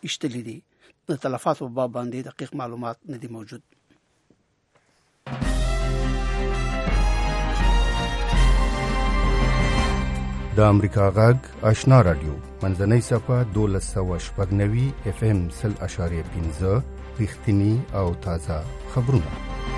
اشتلې دي. د تلفاتو په باب باندې دقیق معلومات نه دي موجود. د امریکا غږ آشنا رادیو منځنۍ صفحه 1290 FM 0.15 رښتینی او تازه خبرونه.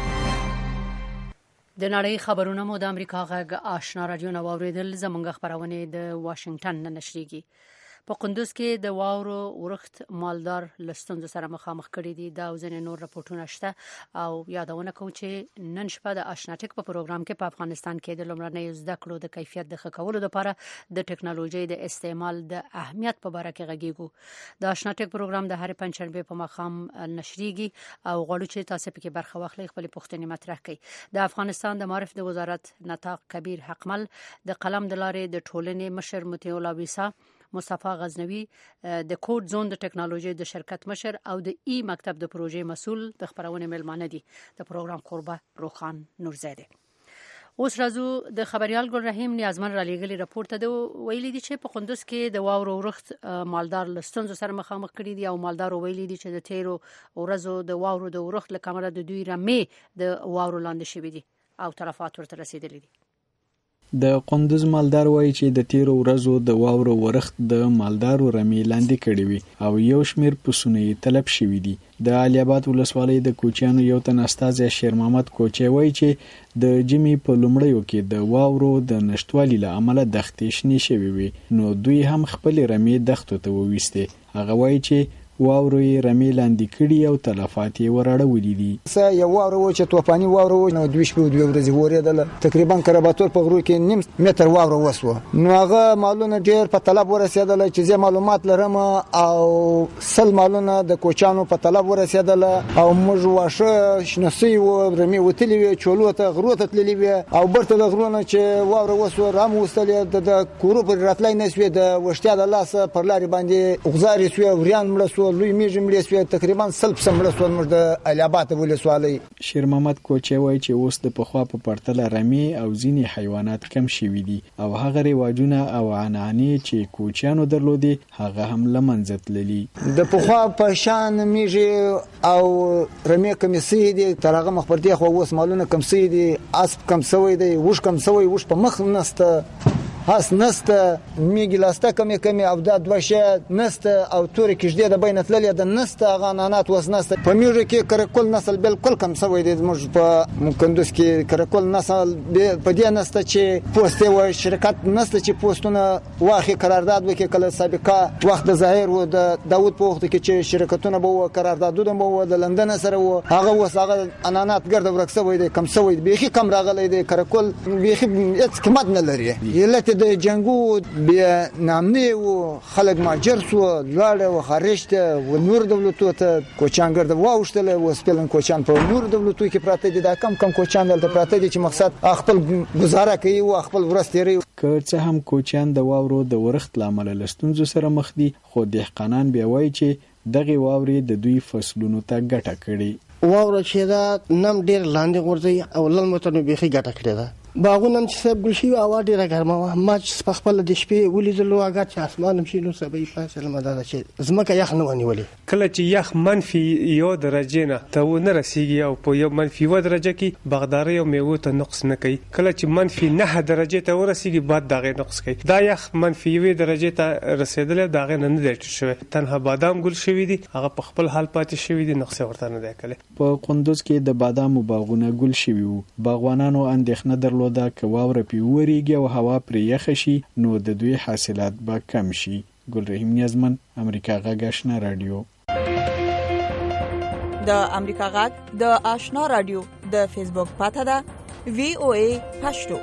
د نړۍ خبرونه مو د امریکا غږ آشنا رادیو نو اوریدل. زمونږ خبرونه د واشنگټن نه نشریږي. په قندوز کې د واورو ورښت مالدار لستونزو سره مخامخ کړي دي. دا ځینې نور راپورټونه شته او یادونه کوم چې نن شپه د آشناټک په پروګرام کې په افغانستان کې د لومړنۍ زده کړو د کیفیت د ښه کولو لپاره د ټکنالوژي د استعمال د اهمیت په اړه کې غږیږو. د آشناټک پروګرام د هر پنځشنبه په ماښام نشریږي او غواړو چې تاسو پکې برخه واخلئ، خپل پوښتنې مطرح کړئ. د افغانستان د معرف د وزارت نطاق کبیر حقمل د قلم د لارې د ټولنې مشر متي الله ویسا، مصطفی غزنوی د کوډ زون د ټکنالوژي د شرکت مشر او د ای مکتب د پروژې مسول د خبرونه ملمانه دي. د پروګرام قربه روخان نورزاده. اوس راځو د خبريال ګل رحیم نیازمن را لېږلي راپورته د ویلي دي چې په قندوز کې د واورو ورښت مالدار لستونزو سره مخامخ کړي دي او مالدار ویلي دي چې د تیرو ورځو د واورو د ورښت لکمره د دوی رمې د واورو لاندې شوي دي او تلفات ورته رسیدلي دي. د قندوز مالدار وایي چې د تیرو ورځو د واورو ورښت د مالدارو رمې لاندې کړي وي او یو شمیر پسونه یې تلف شوي دي. د علي آباد ولسوالۍ د کوچیانو یو تن استازی شیر محمد کوچی وایي چې د جمی په لومړیو کې د واورو د نشټوالي له امله دښتې شنې شوي وي، نو دوی هم خپل رمې دښتو ته وویستې. هغه وایي چې واورو یې رمې لاندې کړي او تلفات یې وراړولي دي. یو واورو چې توپاني واورو نو دوی شپې دوی ورځې ورېدله، تقریبا کرباتور په غرو کې نیم متر واورو وسوه. نو هغه مالونه ډېر په طلب ورسېدله چې زه معلومات لرم او 100 مالونه د کوچانو په طلب ورسېدله او موږ واښه شنه سوي وو، رمې وتلې وې، چولو ته غرو ته تللې وې او برته د غرونه چې واورو وسوه رام وستلې د کورو پر راتلای نه سوې، د وشتیا د لاسه پر لارې باندې غزارې سوې، وریان مړه سوه، لوی میږي مړه سوې، تقریبا 100% مړه سوه. موږ د علي آباد ولسوالۍ شیر محمد کوچی وایي چې اوس د پخوا په پرتله رمې او ځینې حیوانات کم شوي دي او هغه رواجونه او عنعنې چې کوچیانو درلودي هغه هم له منځه تللي. د پخوا په شان میږي او رمې کمې سوي دي، تر هغه مخ پر دې خو اوس مالونه کم سوي دي، اسب کم سوی دی، وښ کم سوی، وښ په مخ نسته، هاس نسته، میږي لاسته کمې او دا دوه شی نسته او تورې کېږدې د بین تللې د نسته، هغه عنعنات اوس نسته. په میږي کې کرکول نسل بالکل کم سوی دی. موږ په کندوز کې کرکول نسل په دې نسته چې پوسټ و شرکت نسته چې پوسټونه واخی قرارداد وکړي. کله سابقه وخت د ظاهر و د داوود په وخت کې چې شرکتونه به قراردادونه به د لندن سره و، هغه اوس هغه عنعنات ګرځي ورک سوی دی، کم سوی دی، بیخي کم راغلی دی. کرکول بیخي هیڅ قیمت نه لري. علت د جنگو به نامنی و خلق ماجر سو لاړ و خارج ته و نور دولتو ته کوچان ګرځي واوښتل و سپلن کوچان په نور دولتو کې پراته دي. دا کم کوچان دلته پراته دي چې مقصد خپل گزاره کوي او خپل ورستېري. که څه هم کوچان د واورو د ورښت لامل لستونزو سره مخ دي، خو دهقانان بیا وایي چې دغه واوري د دوی فصلونو ته ګټه کړي. واوره چې دا نم ډیر لاندې غورځي او لن متنو بيخي ګټه کړې ده. باغونه چې سب ګلشي او ډیره ګرمه ما چې په خپل د شپې ولیدلو هغه چې اسمان شي نو سبې فاصله مدار چې زمکه یخ نه ونیولې. کله چې یخ منفي یو درجه نه ته نه رسیږي او په یو منفي و درجه کې بغداري او میوه ته نقص نه کوي. کله چې منفي 9 درجه ته ورسیږي بعد دغه نقص کوي. دا یخ منفي و درجه ته رسیدل دغه نه دی شوی. تنها بادام ګل شوی دي، هغه په خپل حال پاتې شوی دي، نقص ورته نه دی کړی. په قندوز کې د بادامو باغونه ګل شوي وو. باغوانانو اندېښنه درلوده که واوره پې وورېږي او هوا پرې یخه شي نو د دوی حاصلات به کم شي. ګل رحیم نیازمن، امریکا غږ آشنا رادیو. د امریکا غږ د آشنا رادیو د فیسبوک پاڼه ده VOA پښتو.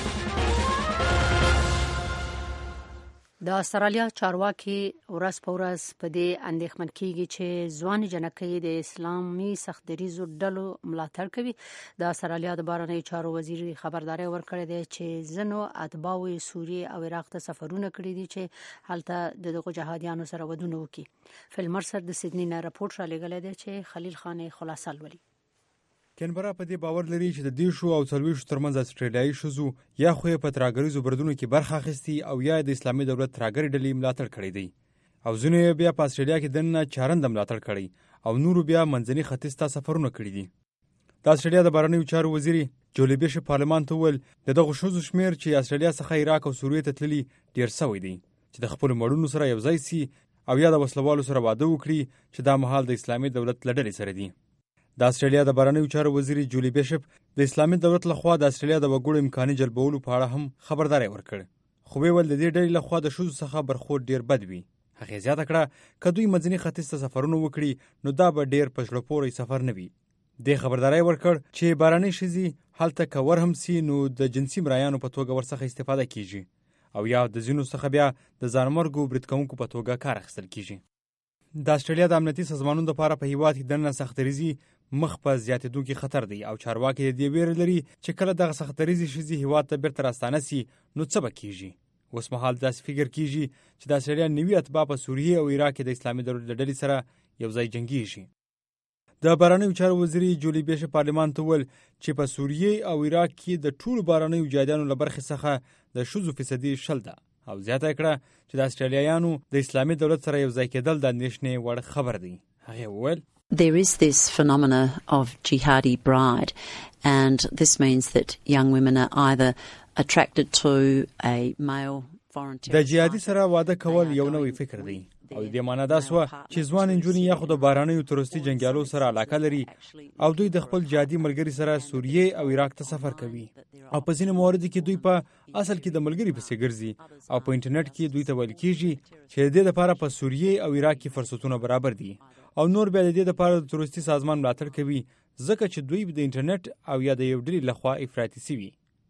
د استرالیا چارواکي ورځ په ورځ په دې اندېښمن کیږي چې ځوان جنکۍ د اسلامي سختدریزو ډلو ملاتړ کوي. د استرالیا د بهرنیو چارو وزیر خبرداري ورکړې ده چې ځینو اتباعو سوریه او عراق ته سفرونه کړي دي چې هلته دغه جهادیانو سره ودونه وکړي. فلمرسر د سیدنی نه راپورټ را لېږلی دی چې خلیل خان خلاصه لولي. کینبرا په دې باور لري چې د دیشو او څلويشو ترمنځ استرالیایي شوزو یا خو په ترهګریزو بردونو کې برخه اخیستي او یا د اسلامي دولت ترهګری ډلې ملاتړ کړی دی. او ځینو بیا په استرالیا کې دننه چارنده ملاتړ کړی او نورو بیا منځني ختیځ ته سفرونه کړي دي. د استرالیا د بهرنیو چارو وزیري جولي بیشپ پارلمان ته وویل د دغو ښځو شمېر چې استرالیا څخه عراق او سوریې ته تللي ډېر سوی دی چې د خپلو مړونو سره یو ځای سي او یا د وسلوالو سره واده وکړي چې دا مهال د اسلامي دولت له ډلې سره دي. د استرالیا د بهرنیو چارو وزیري جولي بیشپ د اسلامي دولت لخوا د استرالیا د وګړو امکاني جلبولو په اړه هم خبرداری ورکړ. خو ویل د دې ډلې لخوا د ښځو څخه برخورد ډېر بد وي. هغې زیاته کړه که دوی منځني ختیځ ته سفرونه وکړي نو دا به ډېر په زړه پورې سفر نه وي. دې خبرداری ورکړ چې بهرنۍ ښځې هلته که ور هم سي نو د جنسي مرایانو په توګه ورڅخه استفاده کیږي او یا د ځینو څخه بیا د ځانمرګو برید کوونکو په توګه کار اخیستل کیږي. د استرالیا د امنیتي سازمانونو لپاره په هیواد کې دننه سختدریزي مخ په زیاتېدونکي خطر دی او چارواکي د دې ویره لري چې کله دغه سختدریزي ښځې هیواد ته بیرته راستانه سي نو څه به کیږي. اوس مهال داسې فکر کیږي چې د استرالیا نوي اتباع په سوریې او عراق کې د اسلامي دولت له ډلې سره یو ځای جنګیږي. د بهرنیو چارو وزیري جولي بیشپ پارلمان ته وویل چې په سوریې او عراق کې د ټولو بهرنیو جهادیانو له برخې څخه د ښځو فیصدي 10 ده او زیاته کړه چې د استرالیایانو د اسلامي دولت سره یو ځای کېدل د اندېښنې وړ خبر دی. هغې وویل There is this phenomena of jihadi bride, and this means that young women are either attracted to a male foreign terrorist. د جهادي سره واده کول یو نوې فکر دی او د دې معنا دا سوه چې ځوان نجونې یا خو د بهرنیو تروریستي جنګیالو سره علاقه لري او دوی د خپل جهادي ملګري سره سوریې او عراق ته سفر کوي او په ځینو موردو کې دوی په اصل کې د ملګري پسې ګرځي او په انټرنیټ کې دوی ته ویل کېږي چې د دې لپاره په سوریې او عراق کې فرصتونه برابر دي او نور بیا د دې لپاره د تروریستي سازمان ملاتړ کوي ځکه چې دوی د انټرنیټ او یا د یو ډلې لخوا افراطي سوي.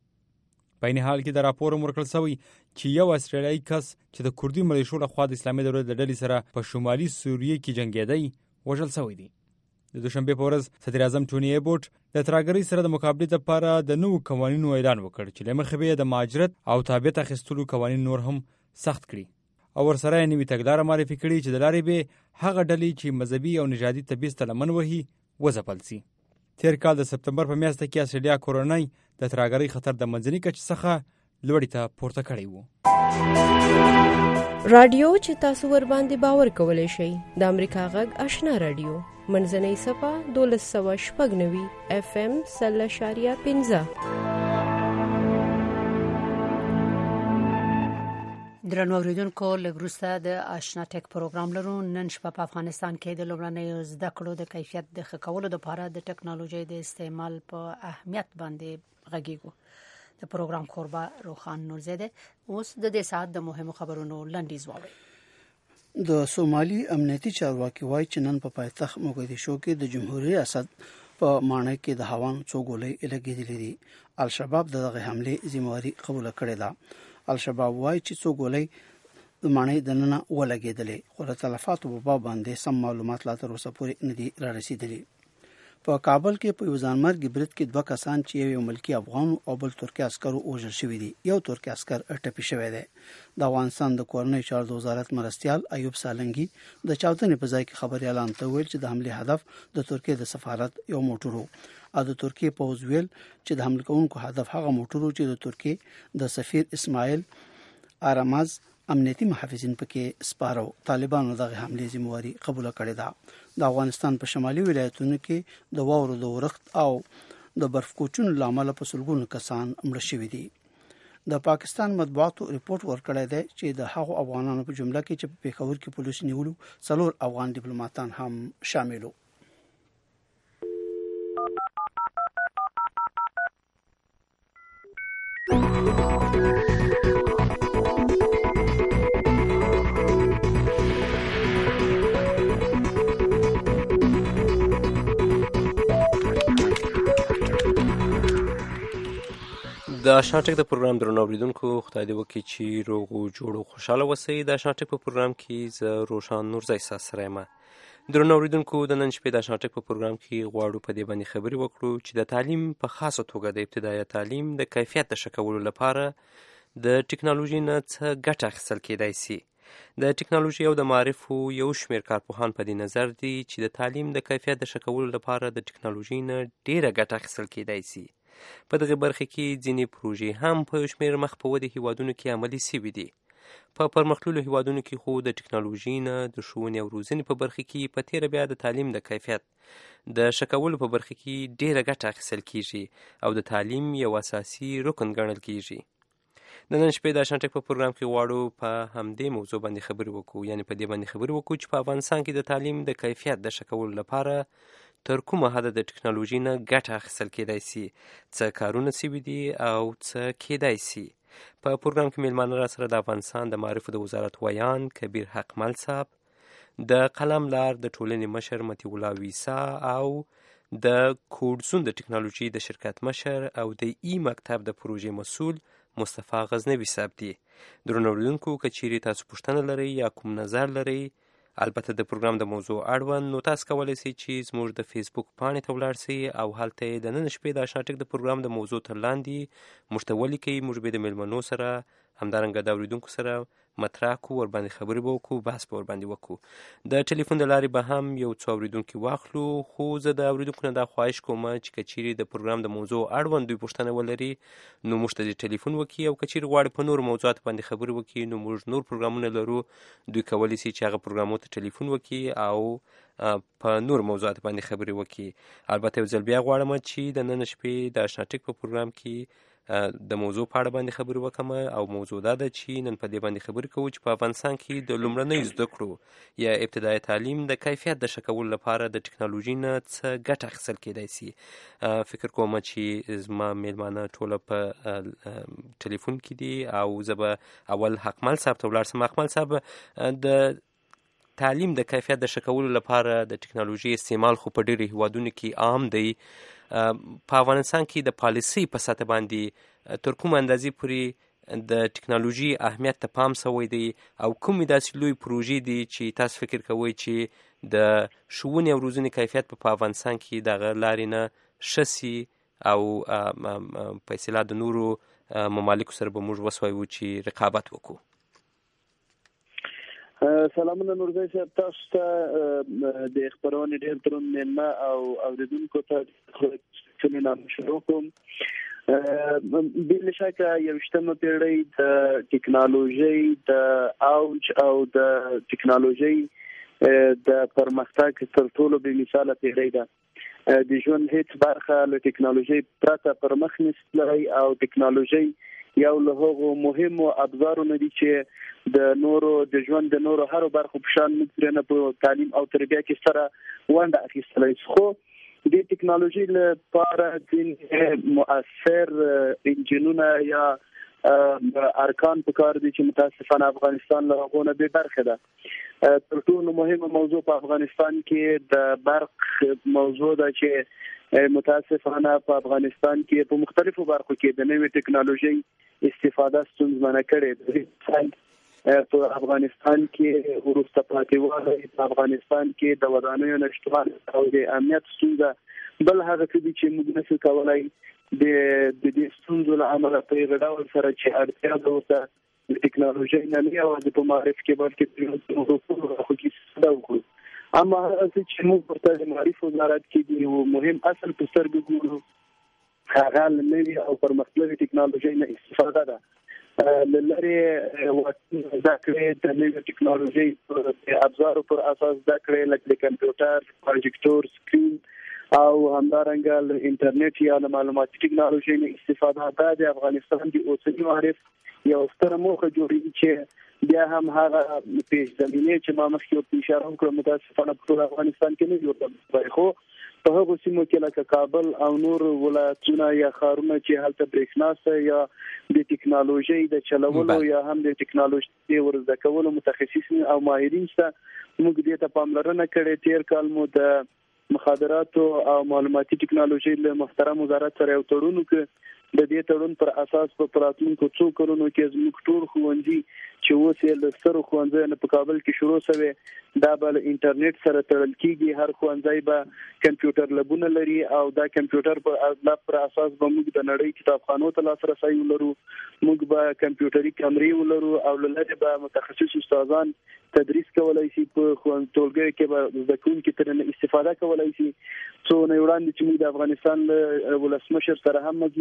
په این حال کې د راپور ورکړل شوی چې یو استرالیایي کس چې د کردي ملیشو لخوا د اسلامي دولت د ډلې سره په شمالي سوریې کې جنګېدی وژل شوی دی. د دوشنبې په ورځ صدر اعظم ټوني ایبوټ د ترهګرۍ سره د مقابلې لپاره د نوو قوانینو اعلان وکړ چې له مخې به د مهاجرت او تابعیت اخیستلو قوانین نور هم سخت کړي او ورسره یې نوې تګلاره معرفي کړي چې د لارې به هغه ډلې چې مذهبي او نژادي تبعیض ته لمن وهي وځپل سي. تیر کال د سپتمبر په میاشت کې استرالیا کورنۍ د ترهګرۍ خطر د منځني کچې څخه لوړې ته پورته کړی وو. رادیو چې تاسو ور باندې باور کولای شئ د امریکا غږ آشنا رادیو منځنۍ صفه 1296 FM 0.15. درنو اوریدونکو لږ وروسته د آشنا ټک پروګرام لرو. نن شپه په افغانستان کې د لومړنیو زده کړو د کیفیت د ښه کولو لپاره د ټکنالوژۍ د استعمال په اهمیت باندې غږیږو. د پروګرام کوربه روخان نورزاده اوس د دې ساعت د مهمو خبرونو لنډیز واوري. د سومالي امنیتي چارواکي وایي چې نن په پایتخت موګدیشو کې د جمهوریت ریاست په مانه کې د هوان څو ګولۍ لګېدلې دي. الشباب دغه حمله ذمہواری قبول کړې ده. الشباب وایي چې څو ګولۍ د مانه دننه ولګېدلې خو د تلفاتو په باب باندې سم معلومات لا تر اوسه پورې نه دي را رسیدلي. په کابل کې په یو ځانمرګي برید کې 2 کسان چې یو ملکی افغان او بل ترکی عسکرو وژل شوي دي. یو ترکی عسکر ټپي شوی دی. د افغانستان د کورنۍ چارو د وزارت مرستیال ایوب سالنګي د چاودنې په ځای کې خبري اعلان ته ویل چې د حمله هدف د ترکیه د سفارت یو موټر او د ترکیه پوز ویل چې د حمله کوونکو هدف هغه موټر چې د ترکیه د سفیر اسماعیل آراماز امنیتي محافظین پکې سپارو. طالبانو دغه حمله ذمہواری قبول کړې ده. د افغانستان په شمالي ولایتونو کې د واورو د ورښت او د برف کوچونو لامل په سلګونو کسان مړه شوي دي. د پاکستان مطبوعاتو ریپورت ورکړی دی چې د هغو افغانانو په جمله کې چې په پیښور کې پولیس نیولو 4 افغان ډیپلوماټان هم شامل وو. د آشنا ټک د پروګرام درنو اوریدونکو خدای دې وکړي چې روغ او جوړ او خوشحاله اوسئ. د آشنا ټک په پروګرام کې زه روشان نورزی سره یم. درنو اوریدونکو د نن شپې د آشنا ټک په پروګرام کې غواړو په دې باندې خبرې وکړو چې د تعلیم په خاصه توګه د ابتدایي تعلیم د کیفیت د ښه کولو لپاره د ټکنالوژي نه څه ګټه اخیستل کېدای سي. د ټکنالوژي او د معارفو یو شمېر کارپوهان په دې نظر دي چې د تعلیم د کیفیت د ښه کولو لپاره د ټکنالوژي نه ډېره ګټه اخیستل کېدای سي. په دغه برخه کې ځینې پروژې هم په یو شمېر مخ په ودې هیوادونو کې عملي سوي دي. په پرمختللو هیوادونو کې خو د ټکنالوژي نه د ښوونې او روزنې په برخه کې په تیره بیا د تعلیم د کیفیت د ښه کولو په برخه کې ډیره ګټه اخیستل کیږي او د تعلیم یو اساسي رکن ګڼل کیږي. د نن شپې د شانټک په پروګرام کې غواړو په همدې موضوع باندې خبرې وکړو، یعنې په دې باندې خبرې وکړو چې په افغانستان کې د تعلیم د کیفیت د ښه کولو لپاره تر کومه حده د ټکنالوژي نه ګټه اخیستل کیدای سي، څه کارونه سوي دي او څه کیدای سي. په پروګرام کې میلمانه را سره د افغانستان د معارفو د وزارت ویان کبیر حقمل صاحب، د قلم لار د ټولنې مشر مطیع الله ویسا او د کوډزون د ټکنالوژي د شرکت مشر او د ای مکتب د پروژې مسؤل مصطفی غزنوي صاحب دي. درنو اوریدونکو که چیرې تاسو پوښتنه لرئ یا کوم نظر لرئ، البته د پروګرام د موضوع اړوند، نو تاسو کولی شئ چې زموږ د فیسبوک پاڼې ته ولاړ شئ او هلته یې د نن شپې د شانټک د پروګرام د موضوع تر لاندې موږ ته ولیکئ. موږ به د میلمنو سره همدارنګه د اوریدونکو سره مطرح کړو، ورباندې خبرې به وکړو، بحث به ورباندې وکړو. د ټلیفون د لارې به هم یو څو اوریدونکي واخلو، خو زه د اوریدونکو نه دا خواهش کوم چې که چیرې د پروګرام د موضوع اړوند دوی پوښتنه ولري نو موږ ته د ټلیفون وکړي، او که چیرې غواړي په نورو موضوعاتو باندې خبرې وکړي نو موږ نور پروګرامونه لرو، دوی کولی شي چې هغه پروګرامونو ته ټلیفون وکړي او په نور موضوعاتو باندې خبرې وکړي. البته یو ځل بیا غواړم چې د نن شپې د شانټک په پروګرام کې د موضوع په اړه باندې خبرې وکم، او موضوع دا ده چې نن په دې باندې خبرې کوو چې په افغانستان کې د لومړنۍ زده کړو یا ابتدایي تعلیم د کیفیت د ښه کولو لپاره د ټکنالوژي نه څه ګټه اخیستل کیدای سي. فکر کوم چې زما میلمانه ټوله په ټلیفون کې دي او زه به اول حقمل صاحب ته ولاړ سم. حقمل صاحب، د تعلیم د کیفیت د ښه کولو لپاره د ټکنالوژي استعمال خو په ډېرو هیوادونو کې عام دی. په افغانستان کې د پالیسۍ په سطح باندې تر کوم اندازې پورې د ټکنالوژي اهمیت ته پام شوی دی او کومې داسې لوی پروژې دي چې تاسو فکر کوئ چې د ښوونې او روزنې کیفیت په افغانستان کې دغه لارې نه ښه سي او په اصطلاح د نورو ممالکو سره به موږ وسوایو چې رقابت وکړو. سلامونه نورزی صاحب، تاسو ته د خبرونې ډېر دروند میلمه او اوریدونکو ته نام شروع کوم. بل شکه 21مه پیړۍ د ټکنالوژۍ د اوج او د ټکنالوژۍ د پرمختګ تر ټولو بې مثاله پیړۍ ده. د ژوند هیڅ برخه له ټکنالوژۍ پرته پر مخ نشي او ټکنالوژۍ یو له هغو مهمو ابزارو نه دي چې د نورو د ژوند د نورو هرو برخو په شان نه په تعلیم او تربیه کې سره ونډه اخیستلی شي. خو د ټکنالوژي لپاره د مؤثر انجنونه یا ارکان په کار دي چې متاسفانه افغانستان له هغو نه بې برخې ده. تر ټولو مهمه موضوع په افغانستان کې د برق موضوع ده چې متاسفانه په افغانستان کې په مختلفو برخو کې د نوې ټکنالوژي استفاده ستونزمنه کړې ده. په افغانستان کې وروسته پاتې والی، په افغانستان کې د ودانیو نشتوالی او د امنیت ستونزه بل هغه څه دي چې موږ نشو کولی د دې ستونزو له امله په یو ډول سره چې اړتیا ده ورته د ټکنالوژۍ نه یوازې په معرف کې بلکې په ټولو برخو کې استفاده وکړو. اما هغه څه چې موږ ورته د معرف وزارت کې د یو مهم اصل په سترګو ګورو هغه له نوې او پرمختللې ټکنالوژۍ نه استفاده ده. له لرې زده کړې د نوې ټکنالوژۍ د ابزارو پر اساس زده کړې لکه د کمپیوټر، پروجیکټور، سکرین او همدارنګه له انټرنیټ یا له معلوماتي ټکنالوژۍ نه استفاده. دا د افغانستان د اوسني معرف یو ستره موخه جوړوي چې بیا هم هغه پیش زمینه چې ما مخکې اشاره وکړه متاسفانه په ټول افغانستان کې نه جوړه. خو په هغو سیمو کې لکه کابل او نور ولایتونه یا ښارونه چې هلته برېښنا شته یا د ټکنالوژۍ د چلولو یا هم د ټکنالوژۍ ورزده کولو متخصصین او ماهرین شته، موږ دې ته پاملرنه کړې. تیر کال مو د مخابراتو او معلوماتي ټکنالوژۍ له محترم وزارت سره یو تړون وکړ. د دې تړون پر اساس په راتلونکو څو کلونو کې زموږ ټول ښوونځي چې اوس یې له سترو ښوونځیو په کابل کې شروع شوی دا به له انټرنیټ سره تړل کېږي. هر ښوونځی به کمپیوټر لبونه لري او دا کمپیوټر پر اساس به موږ د نړۍ کتابخانو ته لاسرسی ولرو، موږ به کمپیوټري کمرې ولرو او له لرې به متخصص استادان تدریس کولای شي. په ټولګیو کې به زده کوونکي ترې استفاده کولای شي. څو نه وړاندې چې موږ د افغانستان له ولسمشر سره هم مجلس درلود،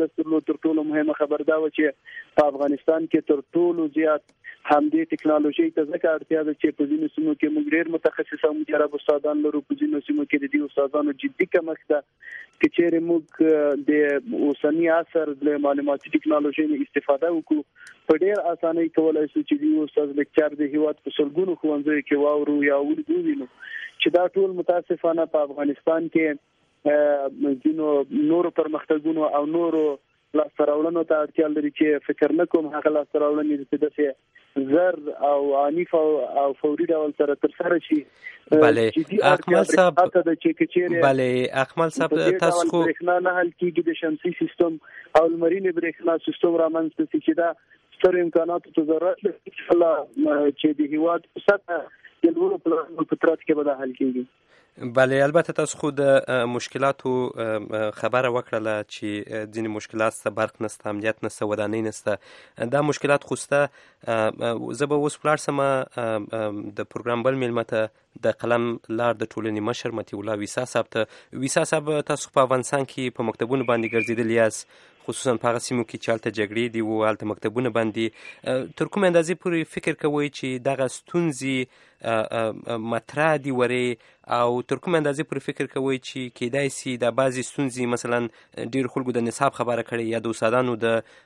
تر ټولو مهمه خبر دا و چې په افغانستان کې تر ټولو زیات همدې ټکنالوژي ته ځکه اړتیا ده چې په ځینو سیمو کې موږ ډېر متخصص او مجرب استادان لرو، په ځینو سیمو کې د دې استادانو جدي کمښت ده. که چیرې موږ د اوسني عصر د معلوماتي ټکنالوژي نه استفاده وکړو، په ډېر اسانۍ کولای شو چې د استاد لیکچر د هیواد په سلګونو ښوونځیو کې واورو یا ووینو، چې دا ټول متاسفانه په افغانستان کې ځینو نورو پرمختګونو او نورو لاسته راوړنو ته اړتیا لري چې فکر نه کوم هغه لاسته راوړنې چې داسې زر او عنیف او فوري ډول سره ترسره شي. بله اکمل صاحب، بله اکمل صاحب تاسو خو برېښنا نه حل کېږي، د شمسي سیستم او لمرینې برېښنا سیستم رامنځته شي چې دا ستر امکاناتو ته ضرورت لري چې د هیواد په سطحه د لوړو پلانونو په ترڅ کې به دا حل کېږي. بله البته تاسو خو د مشکلاتو خبره وکړله چې ځینې مشکلات سته، برق نسته، امنیت نسته، ودانۍ نسته، دا مشکلات خو سته. زه به اوس ولاړ سم د پروګرام بل میلمه ته د قلم لار د ټولنې مشر مطیع الله ویسا صاحب ته. ویسا صاحب تاسو په افغانستان کې په مکتبونو باندې ګرځېدلي یاست، خصوصا په هغه سیمو کې چې هلته جګړې دي او هلته مکتبونه باندې، تر کومې اندازې پورې فکر کوئ چې دغه ستونزې مطرح دي ورې، او تر کومې اندازې پورې فکر کوئ چې کیدای سي دا بعضې ستونزې مثلا ډېر خلکو د نصاب خبره کړې یا د استادانو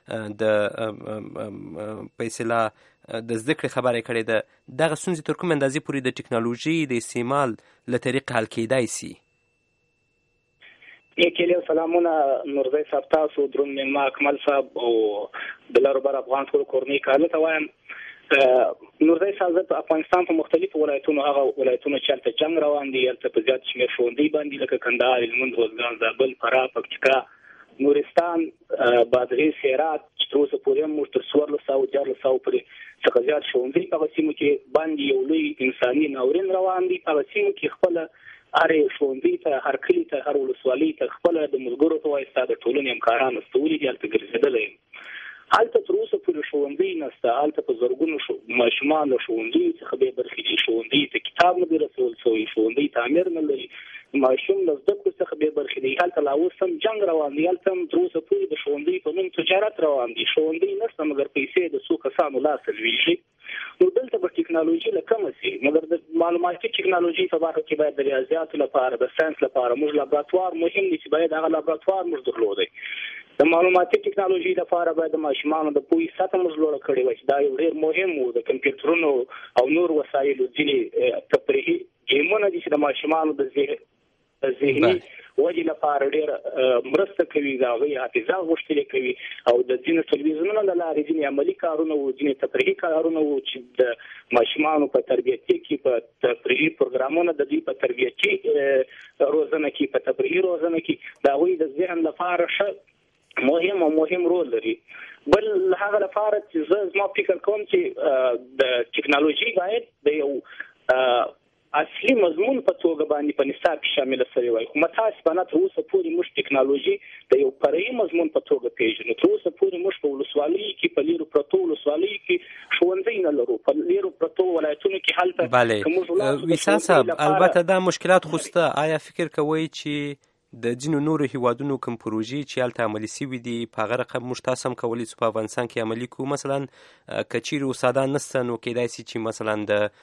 د په اصطلاح د زده کړې خبره کړې ده، دغه ستونزې تر کومې اندازې پورې د ټکنالوژي د استعمال له طریقې حل کیدای سي؟ کله سلامونه نورزی صاحب، تاسو درون میلمه اکمل صاحب او د لارو بر افغان ټول کورنۍ کاله ته وایم. نورزی صاحب په افغانستان په مختلفو ولایتونو، هغه ولایتونو چې هلته جنګ روان دي، هلته په زیات شمېر ښوونځي باندې لکه کندهار، هلمند، روزګان، زابل، فراه، پکتیکا، نورستان، بادغیس، هرات، چې تر اوسه پورې موږ تر 1400 پورې څخه زیات ښوونځي په هغه سیمو کې باندې یو لوی انساني ناورین روان دي. په هغه سیمو کې خپله هر ښوونځي ته، هر کلي ته، هر ولسوالۍ ته خپله د ملګرو په واسطه د ټولنې همکاران استولي دي، هلته ګرځېدلی یم. هلته تر اوسه پورې ښوونځي نشته، هلته په زرګونو ماشومان له ښوونځیو څخه بې برخې دي، ښوونځي ته کتاب نه دی رسول شوی، ښوونځي تعمیر نه لري، ماشوم له زده کړو څخه بې برخې دی. هلته لا اوس هم جنګ روان دی، هلته هم تر اوسه پورې د ښوونځي په نوم تجارت روان دی، ښوونځي نشته مګر پیسې د څو کسانو لاسته لویږي. نو دلته به ټکنالوژي له کمه سي، مګر د معلوماتي ټکنالوژي په برخه کې باید د ریاضیاتو لپاره، د ساینس لپاره موږ لابراتوار مهم دي چې باید هغه لابراتوار موږ درلودی. د معلوماتي ټکنالوژي لپاره باید د ماشومانو د پوهې سطحه موږ لوړه کړې وای، چې دا یو ډېر مهم و. د کمپیوټرونو او نور وسایلو ځینې تفریحي ګیمونه دي چې د ماشومانو د ذهني ودې لپاره ډېر مرسته کوي، د هغوی حافظه غښتلې کوي، او د ځینو تلویزیونونو له لارې ځینې عملي کارونه وو، ځینې تفریحي کارونه وو چې د ماشومانو په تربیتي کې، په تفریحي پروګرامونو د دوی په تربیتي روزنه کې، په تفریحي روزنه کې د هغوی د ذهن لپاره ښه مهم رول لري. بل هغه لپاره چې زما فکر کوم چې د ټکنالوژي باید د یو اصلي مضمون په توګه باندې په نصاب کې شامل شوی وای، خو متاسفانه تر اوسه پورې موږ ټکنالوژي د یو فرعي مضمون په توګه پیژنو. تر اوسه پورې موږ په ولسوالیو کې، په لیرو پرتو ولسوالیو کې ښوونځي نه لرو، په لیرو پرتو ولایتونو کې هلته. بله ویسا صاحب، البته دا مشکلات خو شته. آیا فکر کوئ چې د ځینو نورو هیوادونو کوم پروژې چې هلته عملي سوي دي په هغه رقم موږ تاسو هم کولی شو په افغانستان کې عملي کړو؟ مثلا که چیرې استادان نشته نو کیدای سي چې مثلا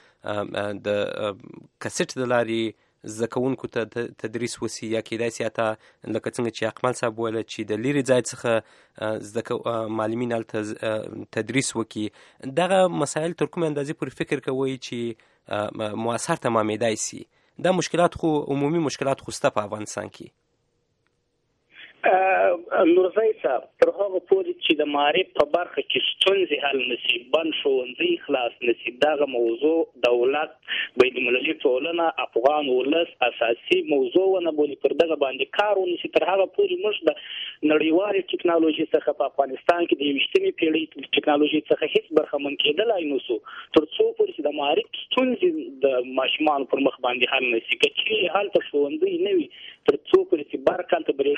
د کسټ د لارې زده کوونکو ته تدریس وسي، یا کیدای سي حتی لکه څنګه چې اکمل صاحب ویله چې د لیرې ځای څخه معلمین هلته تدریس وکړي. دغه مسایل تر کومې اندازې پورې فکر کوئ چې مؤثر تمامېدای سي؟ دا مشکلات خو عمومي مشکلات خو شته په افغانستان کې. نورزی صاحب، تر هغه پورې چې د معارف په برخه کې ستونزې حل نشي، بند ښوونځي خلاص نشي، دغه موضوع دولت، بین المللي ټولنه، افغان ولس اساسي موضوع ونه بولي، پر دغه باندې کار ونشي، تر هغه پورې موږ د نړیوالې ټکنالوژي څخه په افغانستان کې د 21مې پیړۍ ټکنالوژي څخه هیڅ برخمن کېدلای نه سو، تر څو پورې چې د معارف ستونزې د ماشومانو پر مخ باندې حل نشي. که چیرې هلته ښوونځي نه وي، تر څو پورې چې برق هلته برېښنا ته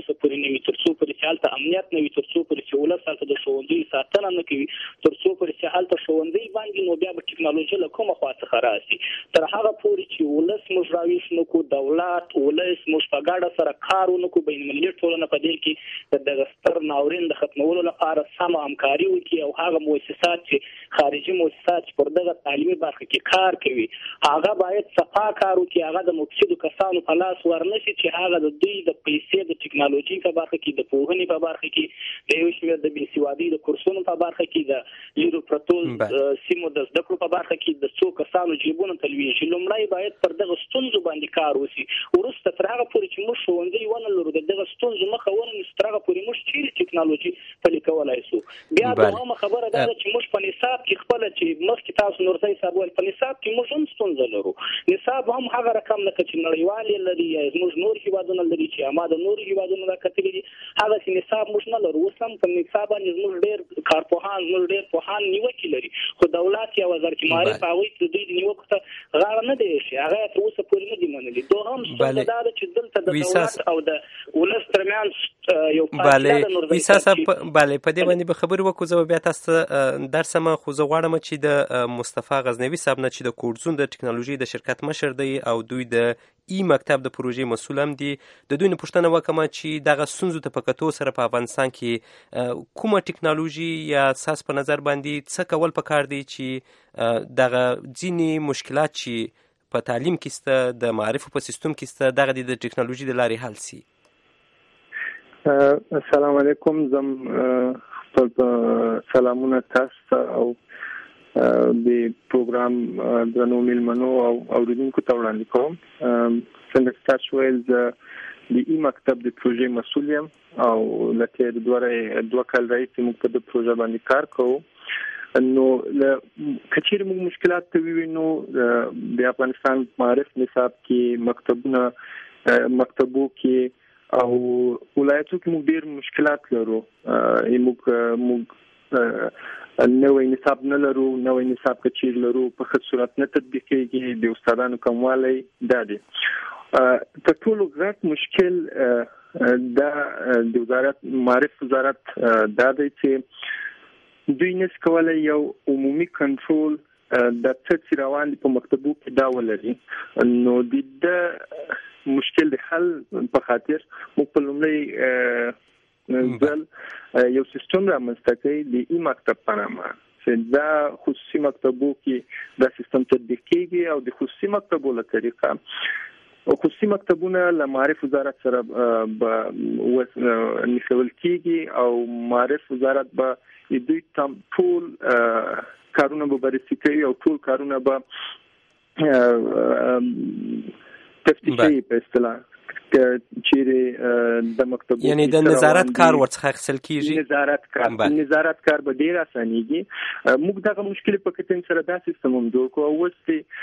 اوسه پورې نه وي، تر څو پورې چې هلته امنیت نه وي، تر څو پورې چې ولس هلته د ښوونځیو ساتنه نه کوي، تر څو پورې چې هلته ښوونځی باندې نو بیا به ټکنالوژي له کومه خوا څخه راسي. تر هغه پورې چې ولس موږ راویښ نه کړو، دولت ولس موږ په ګډه سره کار ونه کړو، بین‌المللي ټولنه په دې کې د دغه ستر ناورین د ختمولو لپاره سمه همکاري وکړي او هغه مؤسسات چې خارجي مؤسسات چې پر دغه تعلیمي برخه کې کار کوي هغه باید صفا کار وکړي، هغه د مفسدو کسانو په لاس ورنشي چې هغه د دوی د پیسې د ټکنالوژي په برخه کې، د پوهنې په برخه کې، د یو شمېر د بېسوادۍ د کورسونو په برخه کې، د لیرو پرتو سیمو د زده کړو په برخه کې د څو کسانو جیبونو ته لویږي. لومړی باید پر دغه ستونزو باندې کار وشي، وروسته تر هغه پورې چې موږ ښوونځی ونه لرو د دغه ستونزو مخه ونه نیسو، تر هغه پورې موږ چیرې ټکنالوژي پلي کولی شو. بیا دوهمه خبره دا ده چې موږ په نصاب کې خپله چې مخکې تاسو نورزی صاحب ویل په نصاب کې موږ هم ستونزه لرو. نصاب هم هغه رقم لکه چې نړیوال یې لري یا زموږ نور هېوادونه لري چې ما د نورو هېوادونو را کتلي دي، هغسې نصاب موږ نه لرو. اوس هم په نصاب باندې زموږ ډېر کارپوهان، زموږ ډېر پوهان نیوکې لري، خو دولت یا وزارت معارف هغوی ته دوی د نیوکو ته غاړه نه دی ایښې، هغه یې تر اوسه پورې نه دي منلي. دوهم ستونزه دا ده چې دلته د دولت او د ولس ترمنځ یو فاصله ده. ویسا صاحب بله په دې باندې به خبرې وکړو، زه به بیا تاسو ته درسمه، خو زه غواړم چې د مصطفی غزنوي صاحب نه چې د کوډزون د ټکنالوژي د شرکت مشر دی او دوی د ای مکتب د پروژې مسؤل هم دي، د دوی نه پوښتنه وکړم چې دغه ستونزو ته په کتو سره په افغانستان کې کومه ټکنالوژي یا ساس په نظر باندې څه کول پکار دی چې دغه ځینې مشکلات چې په تعلیم کې سته، د معارفو په سیستم کې سته، دغه د ټکنالوژي د لارې حل سي. السلام علیکم، زم خپل سلامونه تاسو ته او د پروګرام درنو میلمنو او اوریدونکو ته وړاندې کوم. څنګه تاسو ویل د ای مکتب د پروژې مسؤل یم او لکه د دوه کال راهیسې موږ په دې پروژه باندې کار کوو. نو کچېرې موږ مشکلات ته ووینو د افغانستان معارف نصاب کې مکتبو کې او ولایتو کې موږ ډېر مشکلات لرو. موږ نوې نصاب نه لرو، نوې نصاب کچېر لرو په ښه صورت نه تطبیق کېږي، د استادانو کموالی دا دی. تر ټولو غټ مشکل دا د وزارت معارف وزارت دا دی چې دوی نشي کولی یو عمومي کنټرول د څه چې روان دي په مکتبو کې دا ولري. نو د مشکل د حل په خاطر موږ په لومړی ځل یو سیستم رامنځته کړی د ای مکتب په نامه چې دا خصوصي مکتبو کې دا سیستم تطبیق کېږي او د خصوصي مکتبو له طریقه خصوصي مکتبونه له معارف وزارت سره به نښلول کېږي او معارف وزارت به دوی ټول کارونه به بررسي کوي او ټول کارونه به تفتیشي په اصطلاح چې د مکتبو یعنی د نظارت کار ورڅخه اخیستل کیږي. نظارت کار به ډیر اسانيږي. موږ دغه مشکل په کتن سره دا سیستم هم جوړ کوو. اوس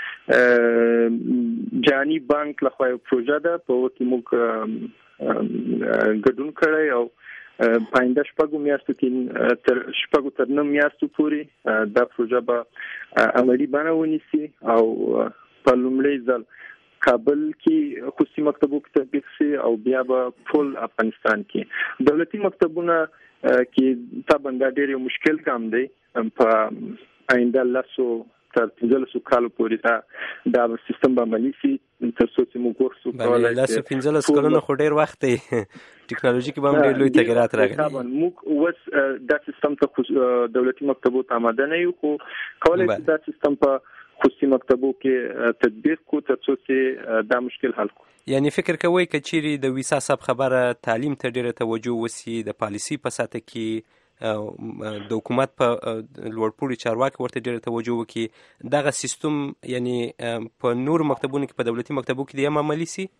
جانی بانک له خوا یو پروژه ده په وکه موږ ګډون کړی او پاینده شپږو میاشتو کې تر شپږو تر 9 میاشتو پورې دا پروژه به عملي بڼه ونیسي او په لومړي ځل کابل کې خصوصي مکتبو کې تطبیق شي او بیا به ټول افغانستان کې دولتي مکتبونه کې طبعا دا ډېر مشکل کام دی. په آینده لاسو تر 15 کالو پورې دا سیستم به عملي شي تر څو چې موږ ورسو کولای لاسو 15 کلونه خو ډېر وخت دی، ټکنالوژي کې به هم ډېر لوی تغیرات راغلي. طبعا موږ اوس دا سیستم ته دولتي مکتبو ته آماده نه یو، خو کولای شي دا سیستم په خصوصي مکتبو کې تطبیق کو تر څو چې دا مشکل حل کو. یعنی فکر کوئ که چیرې د ویسا صاحب خبره تعلیم ته ډېره توجه وسی، د پالیسي په ساته کې د حکومت په لوړپوړي چارواکي ورته ډېره توجه وکړي، دغه سیستم یعنی په نور مکتبونو کې په دولتي مکتبو کې د عملي سي؟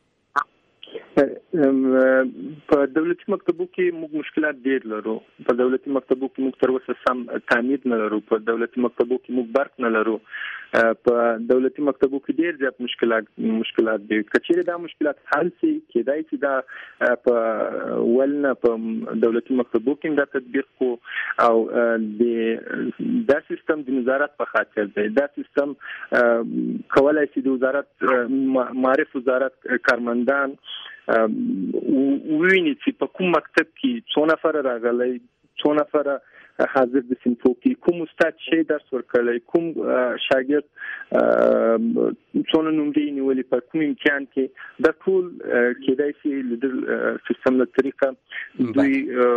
په دولتي مکتبو کې موږ مشکلات ډېر لرو. په دولتي مکتبو کې موږ تر اوسه سم تعمیر نه لرو. په دولتي مکتبو کې موږ برق نه لرو. په دولتي مکتبو کې ډېر زیات مشکلات دي. کچېرې دا مشکلات حل شي کېدای شي دا په ولنه په دولتي مکتبو کې دا تطبیق کو او دا سیستم د نظارت په خاطر دی. دا سیستم کولای شي د وزارت معارف وزارت کارمندان ویني چې په کوم مکتب کې څو نفر راغلي، څو نفر حاضر د صنفو کې، کوم استاد شي درس ورکړي، کوم شاګرد څونه نومرې نیولې، په کوم امتحان کې، دا ټول کېدای شي د سیستم له طریقه دوی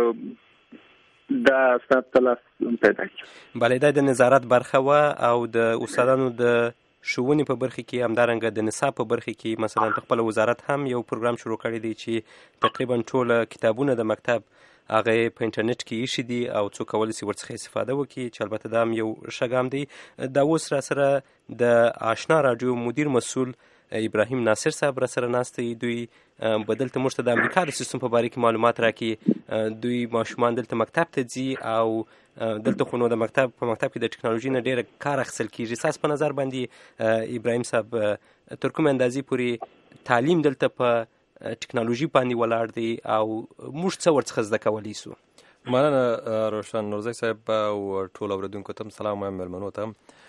دا ستاسو تلاش پیدا کړي. بلې دا د نظارت برخه و او د استادانو د ښوونې په برخه کې همدارنګه د نصاب په برخه کې مثلا په خپل وزارت هم یو پروګرام شروع کړی دی چې تقریبا ټول کتابونه د مکتب هغه په انټرنیټ کې ایښي دي او څوک کولی شي ورڅخه استفاده وکړي، چې البته دا هم یو ښه ګام دی. دا اوس را سره د آشنا راډیو مدیر مسؤل ابراهیم ناصر صاحب را سره ناست دی. دوی به دلته موږ ته د امریکا د سیستم په باره کې معلومات راکړي. دوی ماشومان دلته مکتب ته ځي او دلته خو نو په مکتب کې د ټکنالوژي نه ډېر کار اخیستل کېږي. ستاسو په نظر باندې ابراهیم صاحب تر کومې اندازې پورې تعلیم دلته په ټکنالوژي باندې ولاړ دی او موږ څه ورڅخه زده کولی شو؟ مننه روشن نورزی صاحب او ټول اورېدونکو ته سلام وایم، مېلمنو ته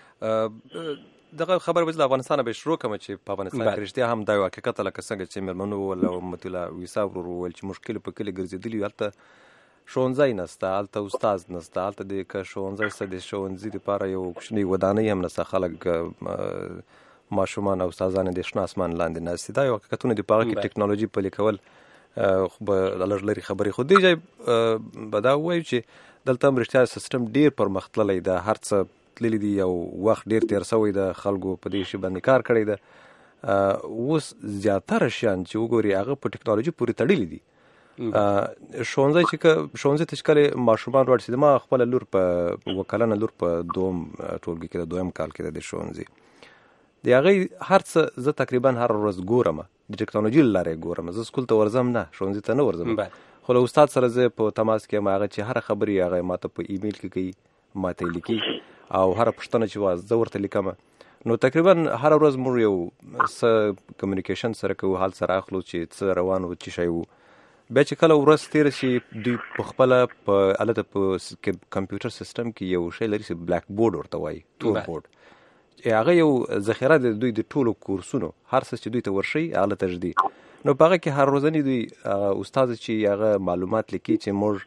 دغه خبر به د افغانستان به شروع کوم چې په افغانستان کې رښتیا هم دا یو حقیقت لکه څنګه چې مېلمنو ول او متلا ویسا ورو ول چې مشکل په کلی ګرځېدلی، هلته ښوونځی نسته، هلته استاد نسته، هلته د ښوونځی څخه د ښوونځي دپاره یو کوچنۍ ودانۍ هم نسته، خلک ماشومان او استادان د شنه اسمان لاندې ناست دي. دا یو حقیقتونه دي. په هغه کې ټکنالوژي پلي کول خو به لږ لرې خبرې، خو دې ځای به دا ووایو چې دلته هم رښتیا سیسټم ډېر پرمختللی ده، هر څه تللی دي او وخت ډېر تېر شوی ده، خلکو په دې شي باندې کار کړی ده. اوس زیاتره شیان چې وګوري هغه په ټکنالوژي پورې تړلي دي. ښوونځی ته چې کله ماشومان ورسېدل، ما خپله لور په وکلنه لور په دوم ټولګي کې د دویم کال کې د ښوونځي د هغې هر څه زه تقریبا هر ورځ ګورم، د ټکنالوژي له لارې ګورم. زه سکول ته ورځم نه، ښوونځي ته نه ورځم، خو له استاد سره زه په تماس کې یم. هغه چې هره خبرې هغه ماته په ایمیل کې کوي، ماته یې لیکي او هره پوښتنه چې وه زه ورته لیکم. نو تقریبا هر ورځ موږ یو څه کمیونیکیشن سره کوو، حال سره اخلو چې څه روان و، څه شی و. بیا چې کله ورځ تېره شي، دوی په خپله هلته په کمپیوټر سیسټم کې یو شی لري چې بلیک بورډ ورته وایي، تور بورډ. هغه یو ذخیره د دوی د ټولو کورسونو، هر څه چې دوی ته ورشي هغه ته ږدي. نو په هغه کې هر ورځنی دوی استاد چې هغه معلومات لیکي چې موږ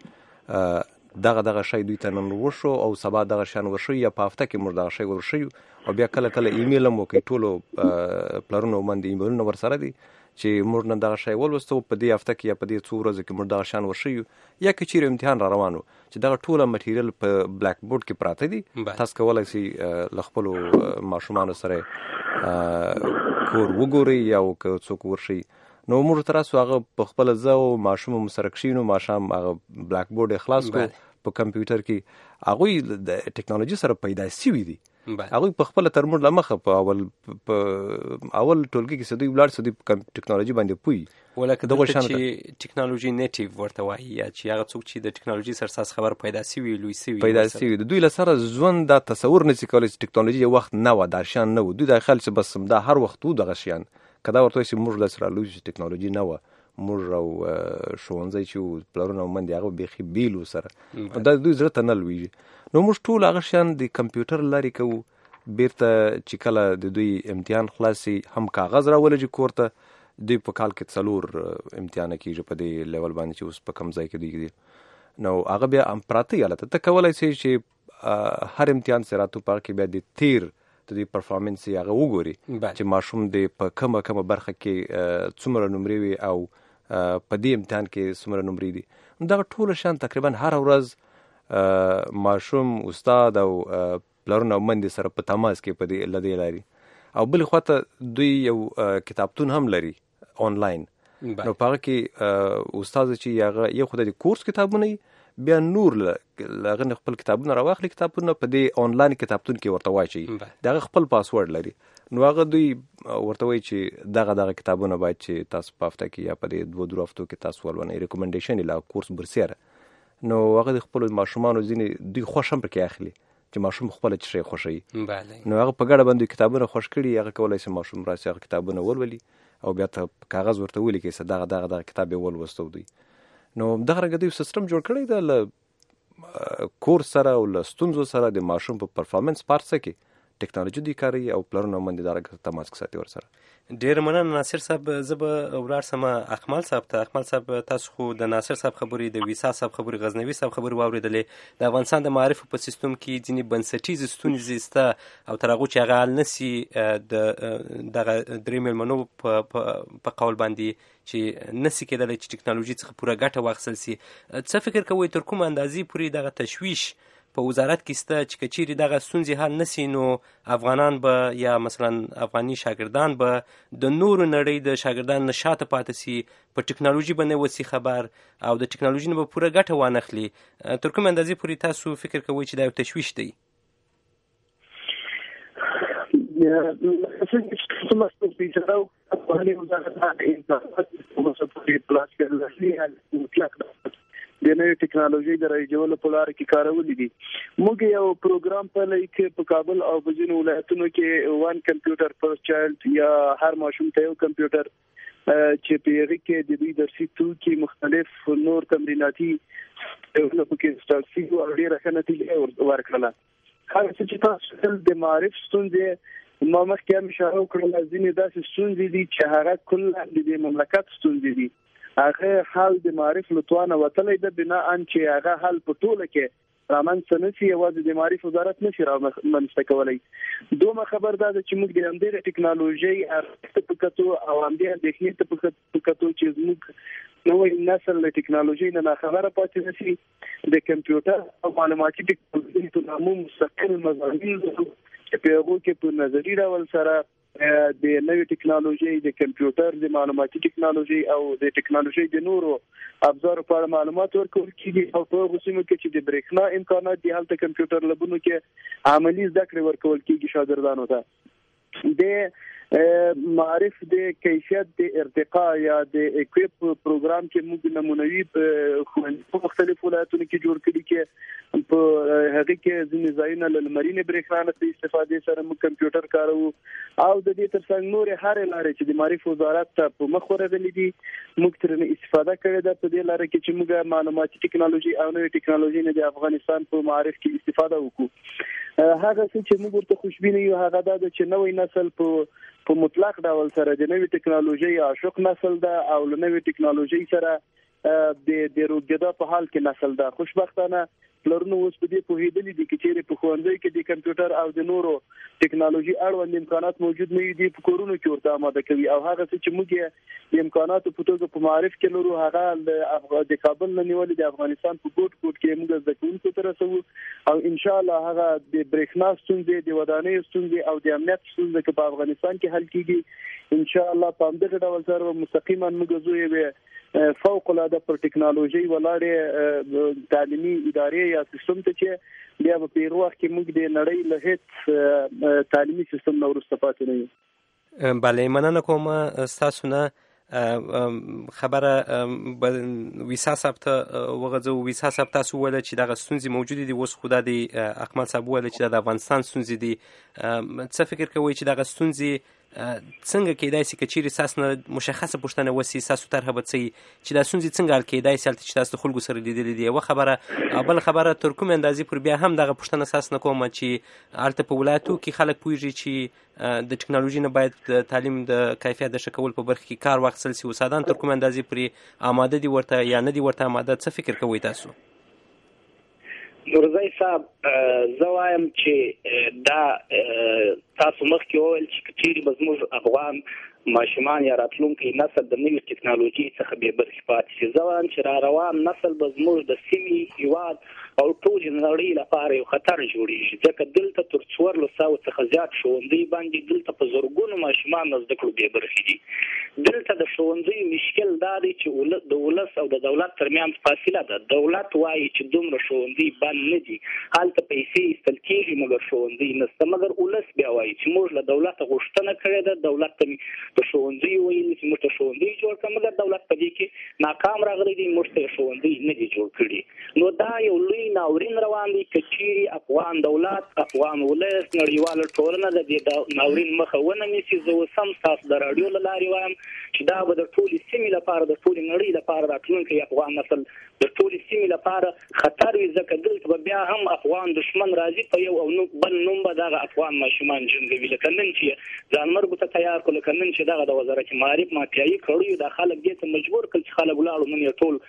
دغه شی دوی ته نن وشو او سبا دغه شیان ورشو، یا په هفته کې موږ دغه شی ورشو. او بیا کله ایمیل هم وکړي، ټولو پلرونو باندې ایمیلونه ورسره دي چې موږ نن دغه شی ولوستو، په دې هفته کې یا په دې څو ورځو کې موږ دغه شیان ورشو. یا که چیرې امتحان را روان و چې دغه ټوله مټیریل په بلیک بورډ کې پراته دي، تاسو کولی شئ له خپلو ماشومانو سره کور وګورئ یا که څوک ورشي. نو موږ ته راسو هغه په خپله زه او ماشوم هم سره کښېنو، ماښام هغه بلیک بورډ یې خلاص کړو په کمپیوټر کې. هغوی د ټکنالوژي سره پیدا شوي دي، هغوی په خپله تر موږ له مخه په اول ټولګي کې چې دوی ولاړ شي، دوی په ټکنالوژي باندې پوهي. ولکه دغه چې ټکنالوژي نیټیو ورته وایي، یا چې هغه څوک چې د ټکنالوژي سره ساس خبر پیدا شوي، لوی شوي د دوی له سره ژوند دا تصور نشي کولی چې ټکنالوژي یو وخت نه وه، دا شیان نه وو. دوی دا خیال چې بس دا هر وخت وو دغه شیان. که دا ورته وایي چې موږ له سره لوی ټکنالوژي نه وه، موږ او ښوونځی چې وو پلرونه او مندې هغه بیخي بیل و سره، دا دوی زړه ته نه لویږي. نو موږ ټول هغه شیان د کمپیوټر لارې کوو. بیرته چې کله د دوی امتحان خلاص شي، هم کاغذ راولږي کور ته. دوی په کال کې 4 امتحانه کېږي په دې لیول باندې چې اوس په کوم ځای کې دوی دي. نو هغه بیا پراته حالت ته کولی شي چې هر امتحان سره راتو په هغه کې بیا د تیر د دوی پرفارمنس یې هغه وګوري چې ماشوم د په کومه برخه کې څومره نمرې وي او په دې امتحان کې څومره نمرې دي. دغه ټول شیان تقریبا هر ورځ ماشوم، استاد او پلرونه او مندې سره په تماس کې په دې لدې لاري. او بلې خواته دوی یو کتابتون هم لري آنلاین. نو په هغه کې استاد چې هغه یو خو د کورس کتابونه بیا نور هغه خپل کتابونه راواخلي، کتابونه په دې آنلاین کتابتون کې ورته واچي، دغه خپل پاسورډ لري. نو هغه دوی ورته وایي چې دغه کتابونه باید چې تاسو په هفته کې یا په دې 2 هفتو کې تاسو ولولئ، ریکومنډیشن یې له کورس برسیره. نو هغه د خپلو ماشومانو ځینې دوی خوښ هم پرکې اخلي چې ماشوم خپله څه شی خوښوي. نو هغه په ګډه باندې کتابونه خوښ کړي، هغه کولی شي ماشوم راسي هغه کتابونه ولولي او بیا ته کاغذ ورته ولیکي چې دغه کتاب یې ولوستو دوی. نو دغه رنګه دوی سیسټم جوړ کړی ده له کورس سره او له ستونزو سره د ماشوم په پرفارمنس پارڅه کې ټیکنالوژي دوی کاروي او پلرونه باندې دا تماس ساتي ورسره. ډېر مننه ناصر صاحب. زه به ولاړ سم اکمل صاحب ته. اکمل صاحب تاسو خو د ناصر صاحب خبرې، د ویسا صاحب خبرې، غزنوي صاحب خبرې واورېدلې. د افغانستان د معارف په سیستم کې ځینې بنسټیزې ستونزې شته او تر هغو چې هغه حل نسي د دغه درې مېلمنو په قول باندې چې نسي کېدلی چې ټکنالوژي څخه پوره ګټه واخیستل سي. څه فکر کوئ تر کومه اندازې پورې دغه تشویش په وزارت کې شته چې که چیرې دغه ستونزې حل نسي نو افغانان به یا مثلا افغاني شاګردان به د نورو نړۍ د شاګردانو نه شاته پاتې سي، په ټکنالوژي به نه وسي خبر او د ټکنالوژي نه به پوره ګټه وانخلي. تر کومې اندازې پورې تاسو فکر کوئ چې دا یو تشویش دی؟ د نوې ټکنالوژي د رایجولو په لار کې کارولې دي. موږ یو پروګرام په لای کې په کابل او په ځینو ولایتونو کې وان کمپیوټر پر چایلډ یا هر ماشوم ته یو کمپیوټر چې په هغه کې د دوی درسي توکي مختلف نور تمریناتي په کې ستاسو او ډیره ښه نتیجه ورکړه. هغه چې تاسو د معرفت ستونزې ما مخکې هم اشاره وکړه، ځینې داسې ستونزې دي چې هغه کله د مملکت ستونزې دي. هغه حل د معرف لتوانه وتلی ده بنا ان چې هغه حل په ټوله کې رامنځته نشي، یوازې د معرف وزارت نشي رامنځته کولی. دومره خبر ده چې موږ د همدې ټکنالوژي ارزښت په کتو او همدې اندېښنې ته په کتو چې زموږ نوې نسل له ټکنالوژي نه خبره پاتې نشي، د کمپیوټر او معلوماتي ټکنالوژي په نامه مستقل مضامین چې په هغو کې په نظري ډول سره د نوې ټکنالوژي، د کمپیوټر، د معلوماتي ټکنالوژي او د ټکنالوژي د نورو ابزارو په اړه معلومات ورکول کیږي او په هغو سیمو کې چې د برېښنا امکانات دي هلته کمپیوټر لبونو کې عملي زده کړې ورکول کیږي شاګردانو ته. د معرف د کیفیت د ارتقا یا د اکویپ پروګرام کې موږ نمونوي په مختلفو ولایتونو کې جوړ کړي کې په هغه کې ځینې ځایونه له لمرینې برېښنا نه په استفادې سره موږ کمپیوټر کاروو او د دې ترڅنګ نورې هرې لارې چې د معرف وزارت ته په مخ ورغلي دي موږ ترې استفاده کړې ده. په دې لاره کې چې موږ معلوماتي ټکنالوژي او نوې ټکنالوژي نه د افغانستان په معرف کې استفاده وکړو. هغه څه چې موږ ورته خوشبینه یو هغه دا چې نوې نسل په مطلق ډول سره د نوې ټکنالوژي عاشق نسل ده او له نوې ټکنالوژي سره د روګدا په حال کې نسل ده. خوشبختانه پلرونو اوس په دې پوهېدلي دي چې چیرې په ښوونځي کې د کمپیوټر او د نورو ټکنالوژي اړوند امکانات موجود نه دي، په کورونو کې ورته آماده کوي او هغه څه چې موږ د امکاناتو په توګه په معرف کې لرو هغه د کابل نه نیولې د افغانستان په ګوټ کې موږ زده کوونکو ته رسوو او ان شاء الله هغه د برېښنا ستونزې، د ودانۍ ستونزې او د امنیت ستونزې چې په افغانستان کې حل کیږي ان شاء الله په همدغه ډول سره مستقیما موږ زوی فوق العاده پر ټکنالوژي ولاړې تعلیمي ادارې یا سیستم ته چې بیا په پیغو وخت کې موږ د نړۍ له هیڅ تعلیمي سیستم نه وروسته پاتې نه یو. بله مننه کوم ستاسو نه خبره ویسا صاحب ته وغځو. ویسا صاحب تاسو وویل چې دغه ستونزې موجودې دي، اوس خو دا د اکمل صاحب وویل چې د افغانستان ستونزې دي. څه فکر کوئ چې دغه ستونزې څنګه کېدای شي که چیرې ستاسو نه مشخصه پوښتنه وسي، ستاسو طرحه به څه وي چې دا ستونزې څنګه حل کېدای شي هلته چې تاسو د خلکو سره لیدلې دي؟ یوه خبره. او بله خبره تر کومې اندازې پورې بیا هم دغه پوښتنه ستاسو نه کوم چې هلته په ولایتو کې خلک پوهېږي چې د ټکنالوژي نه باید د تعلیم د کیفیت د ښه کولو په برخه کې کار واخیستل شي، استادان تر کومې اندازې پورې آماده دي ورته یا نه دي ورته آماده؟ څه فکر کوئ تاسو؟ نورزی صاحب زه وایم چې دا تاسو مخکې وویل چې چیرې به زموږ افغان ماشومان یا راتلونکی نسل د نوې ټکنالوژي څخه بې برخې پاتې شي. زه وایم چې را روان نسل به زموږ د سیمې، هېواد او ټولې نړۍ لپاره یو خطر جوړېږي، ځکه دلته تر 1400 څخه زیات ښوونځي باندې دلته په زرګونو ماشومان د زده کړو بې برخې دي. دلته د ښوونځیو مشکل دا دی چې د ولس او د دولت ترمنځ فاصله ده. دولت وایي چې دومره ښوونځي بند نه دي، هلته پیسې ایستل کېږي مګر ښوونځي نشته، مګر ولس بیا وایي چې موږ له دولته غوښتنه کړې ده، دولت ته په ښوونځي ویلي چې موږ ته ښوونځي جوړ کړه، مګر دولت په دې کې ناکام راغلی دی، موږ ته ښوونځي نه دي جوړ کړي. نو دا یو لوی ناورین روان دی که چیرې افغان دولت افغان ولس نړیواله ټولنه د دې ناورین مخه ونه نیسي. زه اوس هم ستاسو د راډیو له لارې وایم چې دا به د ټولې سیمې لپاره د ټولې نړۍ لپاره راتلونکی افغان نسل د ټولې سیمې لپاره خطر وي، ځکه دلته به بیا هم افغان دشمن راځي په یو او بل نوم به دغه افغان ماشومان جنګوي. لکه نن چې ځانمرګو ته تیار کړو، لکه نن چې دغه د وزارت معارف مافیایي کړیو، دا خلک دې ته مجبور کړل چې خلک ولاړو نن یې ټول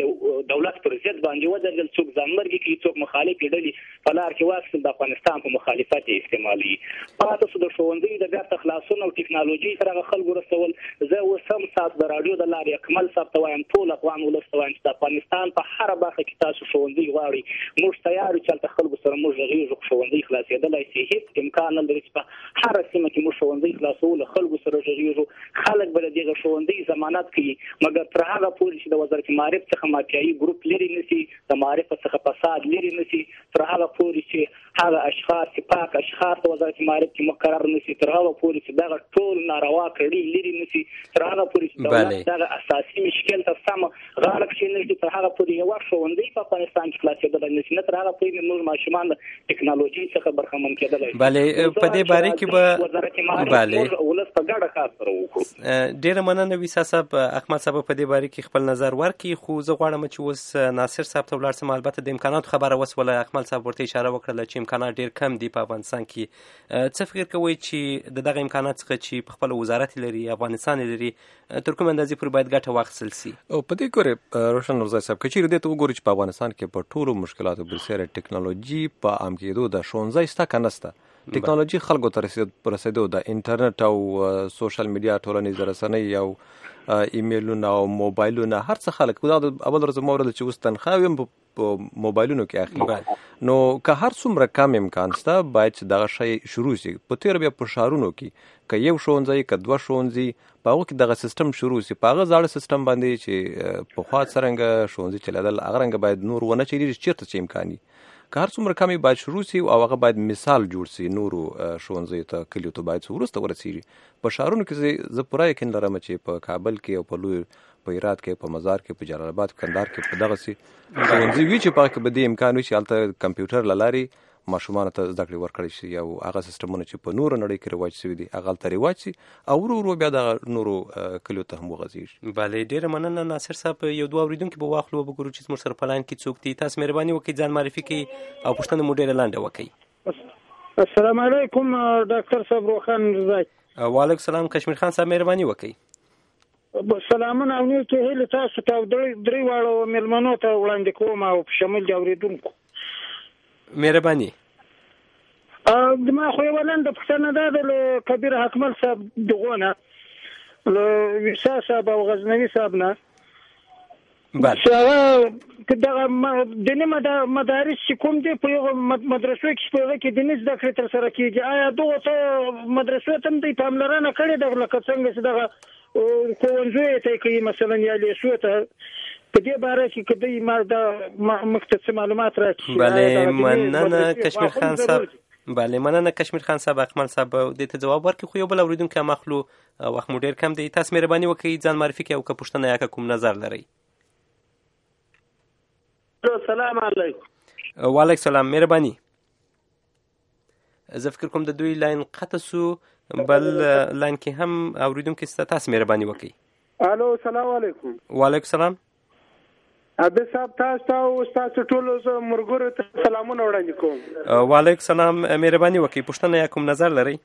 د دولت پر ضد باندې ودرېدل، څوک ځانمرګي کوي، څوک مخالفې ډلې په لار کې واخیستل، د افغانستان په مخالفت یې استعمالوي. پاتې شو د ښوونځیو د بیرته خلاصون او ټکنالوژي سره هغه خلکو رسول. زه اوس هم ستاسو د راډیو د لارې اکمل صاحب ته وایم، ټول افغان ولس ته وایم چې د افغانستان په هره برخه کې تاسو ښوونځي غواړئ، موږ تیار یو چې هلته خلکو سره موږ غږېږو، ښوونځي خلاصېدلی شي. هېڅ امکان نه لري چې په هره سیمه کې موږ ښوونځي خلاصو، له خلکو سره غږېږو، خلک به د دغه ښوونځي ضمانت کوي، مګر تر هغه پورې چې د وزارت معارف څخه مافیایي ګروپ لرې نه شي، د معارف څخه فساد لرې نه شي، تر هغه پورې چې هغه اشخاص چې پاک اشخاص د وزارت معارف کې مقرر نه شي، تر هغه پورې چې دغه ټول ناروا کړي لرې نه شي، تر هغه پورې چې دولت دغه اساسي مشکل ته سم غاړه کښېنږدي، تر هغه پورې یوه ښوونځی په افغانستان کې خلاصېدلی نه شي، نه تر هغه پورې موږ ماشومان د ټکنالوژي څخه برخمن کېدلی شي. بلې په دې باره کې به وزارت معارف ولس په ګډه کار سره وکړو. ډېره مننه ویسا صاحب. احمد صاحب په دې باره کې خپل نظر ورکړي، خو زه غواړم چې اوس ناصر صاحب ته ولاړ شم. البته د امکاناتو خبره وسوله، احمد صاحب ورته اشاره وکړله چې امکانات ډېر کم دي په افغانستان کې. څه فکر کوئ چې د دغه امکانات څخه چې په خپل وزارت لري، افغانستان لري، تر کوم اندازې پورې باید ګټه واخیستل شي؟ او په دې ګورې روشن نورزی صاحب، که چیرې دې ته وګورو چې په افغانستان کې په ټولو مشکلاتو برسېره ټکنالوژي په عام کېدو د ښوونځی شته که نشته، ټکنالوژي خلکو ته رسېدو، د انټرنیټ او سوشل میډیا ټولنیز رسنۍ او ایمیلونه او موبایلونه هر څه خلک دا د اول ورځ ما اورېدل چې اوس تنخواوې هم په موبایلونو کې اخلي. نو که هر څومره کم امکان شته باید چې دغه شی شروع شي. په تېره بیا په ښارونو کې که یو ښوونځی که دوه ښوونځي په هغو کې دغه سیستم شروع شي، په هغه زاړه سیستم باندې چې پخوا څرنګه ښوونځي چلېدل هغه رنګه باید نور ونه چلېږي، چېرته چې امکان وي. که هر څومره کم باید شروع شي او هغه باید مثال جوړ شي نورو ښوونځیو ته، کلیو ته باید څه وروسته ورسېږي. په ښارونو کې زه پوره یقین لرم چې په کابل کې او په لوی په هرات کې، په مزار کې، په جلال آباد، کندهار کې په دغسې ښوونځي وي چې په هغه کې به دې امکان وي چې هلته کمپیوټر له لارې ماشومانو ته زده کړې ورکړی شي، او هغه سیسټمونه چې په نورو نړۍ کې رواج شوي دي هغه هلته رواج شي، او ورو ورو بیا دغه نورو کلیو ته هم وغځېږي. بله، ډېره مننه ناصر صاحب. یو دوه اورېدونکي به واخلو، وګورو چې زموږ سره په لاین کې څوک دي. تاسو مهرباني وکړئ ځان معرفي کړئ او پوښتنه مو ډېره لنډه وکړئ. السلام علیکم ډاکټر صاحب، روخان رضای. وعلیکم السلام کشمیر خان صاحب، مهرباني وکړئ. سلامونه او نیو کې هیله تاسو ته درې واړو مېلمنو ته وړاندې کوم او په شمول د اورېدونکو. مهرباني. ما خو یوه لنډه پوښتنه دا ده له کبیر حکمل صاحب دغو نه، له ویسا صاحب او غزنوي صاحب نه، چې هغه دغه دیني مدارس چې کوم دي په یوه مدرسو کې په هغه کې دیني زده کړې ترسره کېږي، آیا دغو ته مدرسو ته هم دوی پاملرنه کړې ده لکه څنګه چې دغه ښوونځیو ته کوي مثلا یا لیسو ته؟ په دې باره کې که دوی ما موږ ته څه معلومات راکړي. بله، مننه کشمیر خان صاحب. بله، مننه کشمیر خان صاحب. احمد صاحب دې ته ځواب ورکړي، خو یو بل اورېدونکی هم اخلو، وخت مو ډېر کم دی. تاسو مهرباني وکړئ ځان معرفي کړئ او که پوښتنه یا که کوم نظر لرئ. السلام علیکم. وعلیکم السلام، مهرباني. زه فکر کوم د دوی لاین قطع سو، بل لاین کې هم اورېدونکی شته. تاسو مهرباني وکړئ. الو، السلام علیکم. وعلیکم السلام. عبد صاحب تاسو او تاسو ټول مرګورو ته سلامونه وړاندې کوم. وعلیکم السلام، مهرباني وکړئ، پوښتنه یا کوم نظر لرئ؟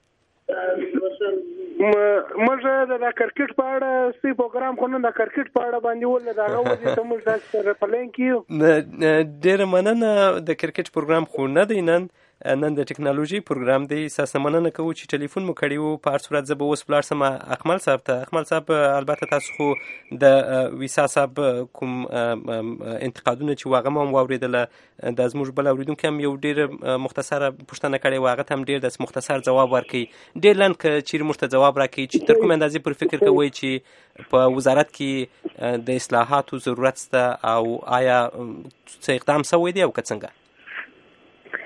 موږ د کرکټ په اړه سی پروګرام خو نن د کرکټ په اړه باندې ول دا غوډي ته موږ تاسو په لین کې ډېر مننه. د کرکټ پروګرام خو نه دی، نن د ټکنالوژي پروګرام دی. ساسه مننه کوو چې ټلیفون مو کړی وو. په هر صورت زه به اوس ولاړ شم اکمل صاحب ته. اکمل صاحب، البته تاسو خو د ویسا صاحب کوم انتقادونه چې هغه هم واورېدله، د زموږ بل اورېدونکي هم یو ډېر مختصره پوښتنه کړې وه، هغه ته هم ډېر داسې مختصر ځواب ورکوي. ډېر لنډ که چیرې موږ ته ځواب راکوي چې تر کوم اندازې پر فکر کوئ چې په وزارت کې د اصلاحاتو ضرورت شته، او آیا څه اقدام شوی دی او که څنګه؟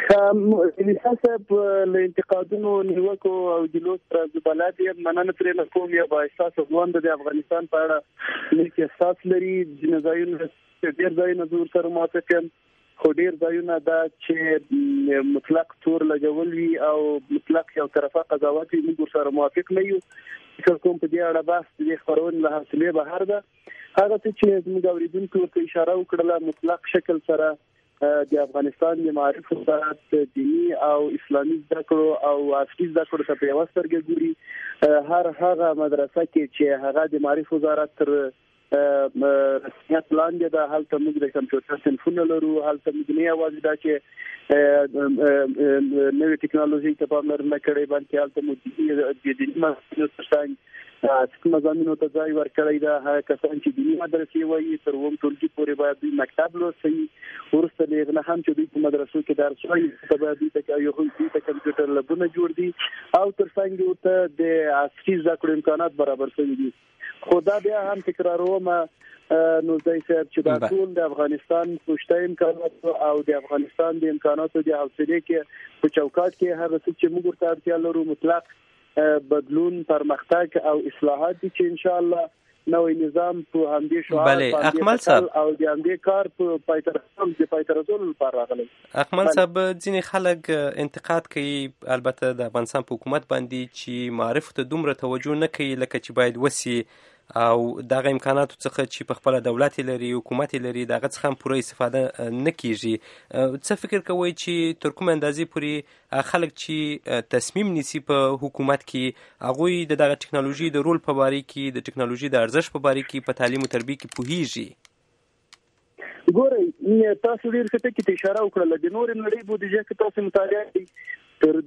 الیسا صاحب له انتقادونو نیوکو او جلوس تر زبالات یې مننه ترې نه کوم. یا با احساس افغان د افغانستان په اړه نیک احساس لري. ځینې ځایونه ډېر ځایونه زه ورسره موافق یم، خو ډېر ځایونه دا چې مطلق تور لګول وي او مطلق یو طرفه قضاوت وي موږ ورسره موافق نه یو. فکر کوم په دې اړه بحث د خبرونې له حوصلې بهر ده. هغه څه چې زموږ اورېدونکو ورته اشاره وکړله مطلق شکل سره د افغانستان د معارف وزارت دینی او اسلامي زده کړو او عصري زده کړو ته په یوه سترګه ګوري. هر هغه مدرسه کې چې هغه د معارف وزارت تر رسمیت لاندې ده، هلته موږ د کمپیوټر صنفونه لرو، هلته موږ نه یوازې دا چې نوې ټکنالوژي ته پاملرنه کړې بلکې هلته موږ د دیني مضامینو ترڅنګ مضامینو ته ځای ورکړی ده. هغه کسان چې دیني مدرسې وایي تر اووم ټولګي پورې باید دوی مکتب لوستی، وروسته د هغه نه هم چې دوی په مدرسو کې درس وایي ته باید دوی ته کمپیوټر لبونه جوړ دي او ترڅنګ ورته د عصري زده کړو امکانات برابر شوي دي. خو دا بیا هم تکراروم نو ځای صاحب چې دا ټول د افغانستان پوشته امکانات او د افغانستان د امکاناتو د حوصلې کې په چوکاټ کې هر څه چې موږ ورته اړتیا لرو مطلق بدلون، پرمختګ او اصلاحات دي چې ان شاء الله نوې نظام په همدې شعار بله اکمل صاحب او د همدې کار په پایترسولو لپاره راغلی. اکمل صاحب ځینې خلک انتقاد کوي البته د افغانستان په حکومت باندې چې معارف ته دومره توجه نه کوي لکه چې باید وسی او دغه امکاناتو څخه چې په خپل دولت لري حکومت لري دغه څخه هم پوره استفاده نه کیږي. څه فکر کوئ چې تر کومه اندازې پورې خلک چې تصمیم نیسي په حکومت کې هغوی د دغه ټکنالوژي د رول په باره کې د ټکنالوژي د ارزښت په باره کې په تعلیم او تربیه کې پوهیږي؟ ګورئ تاسو ډېر ښه ټکي ته اشاره وکړله. د نورې نړۍ بودیجه کې تاسو مطالعه کړئ تر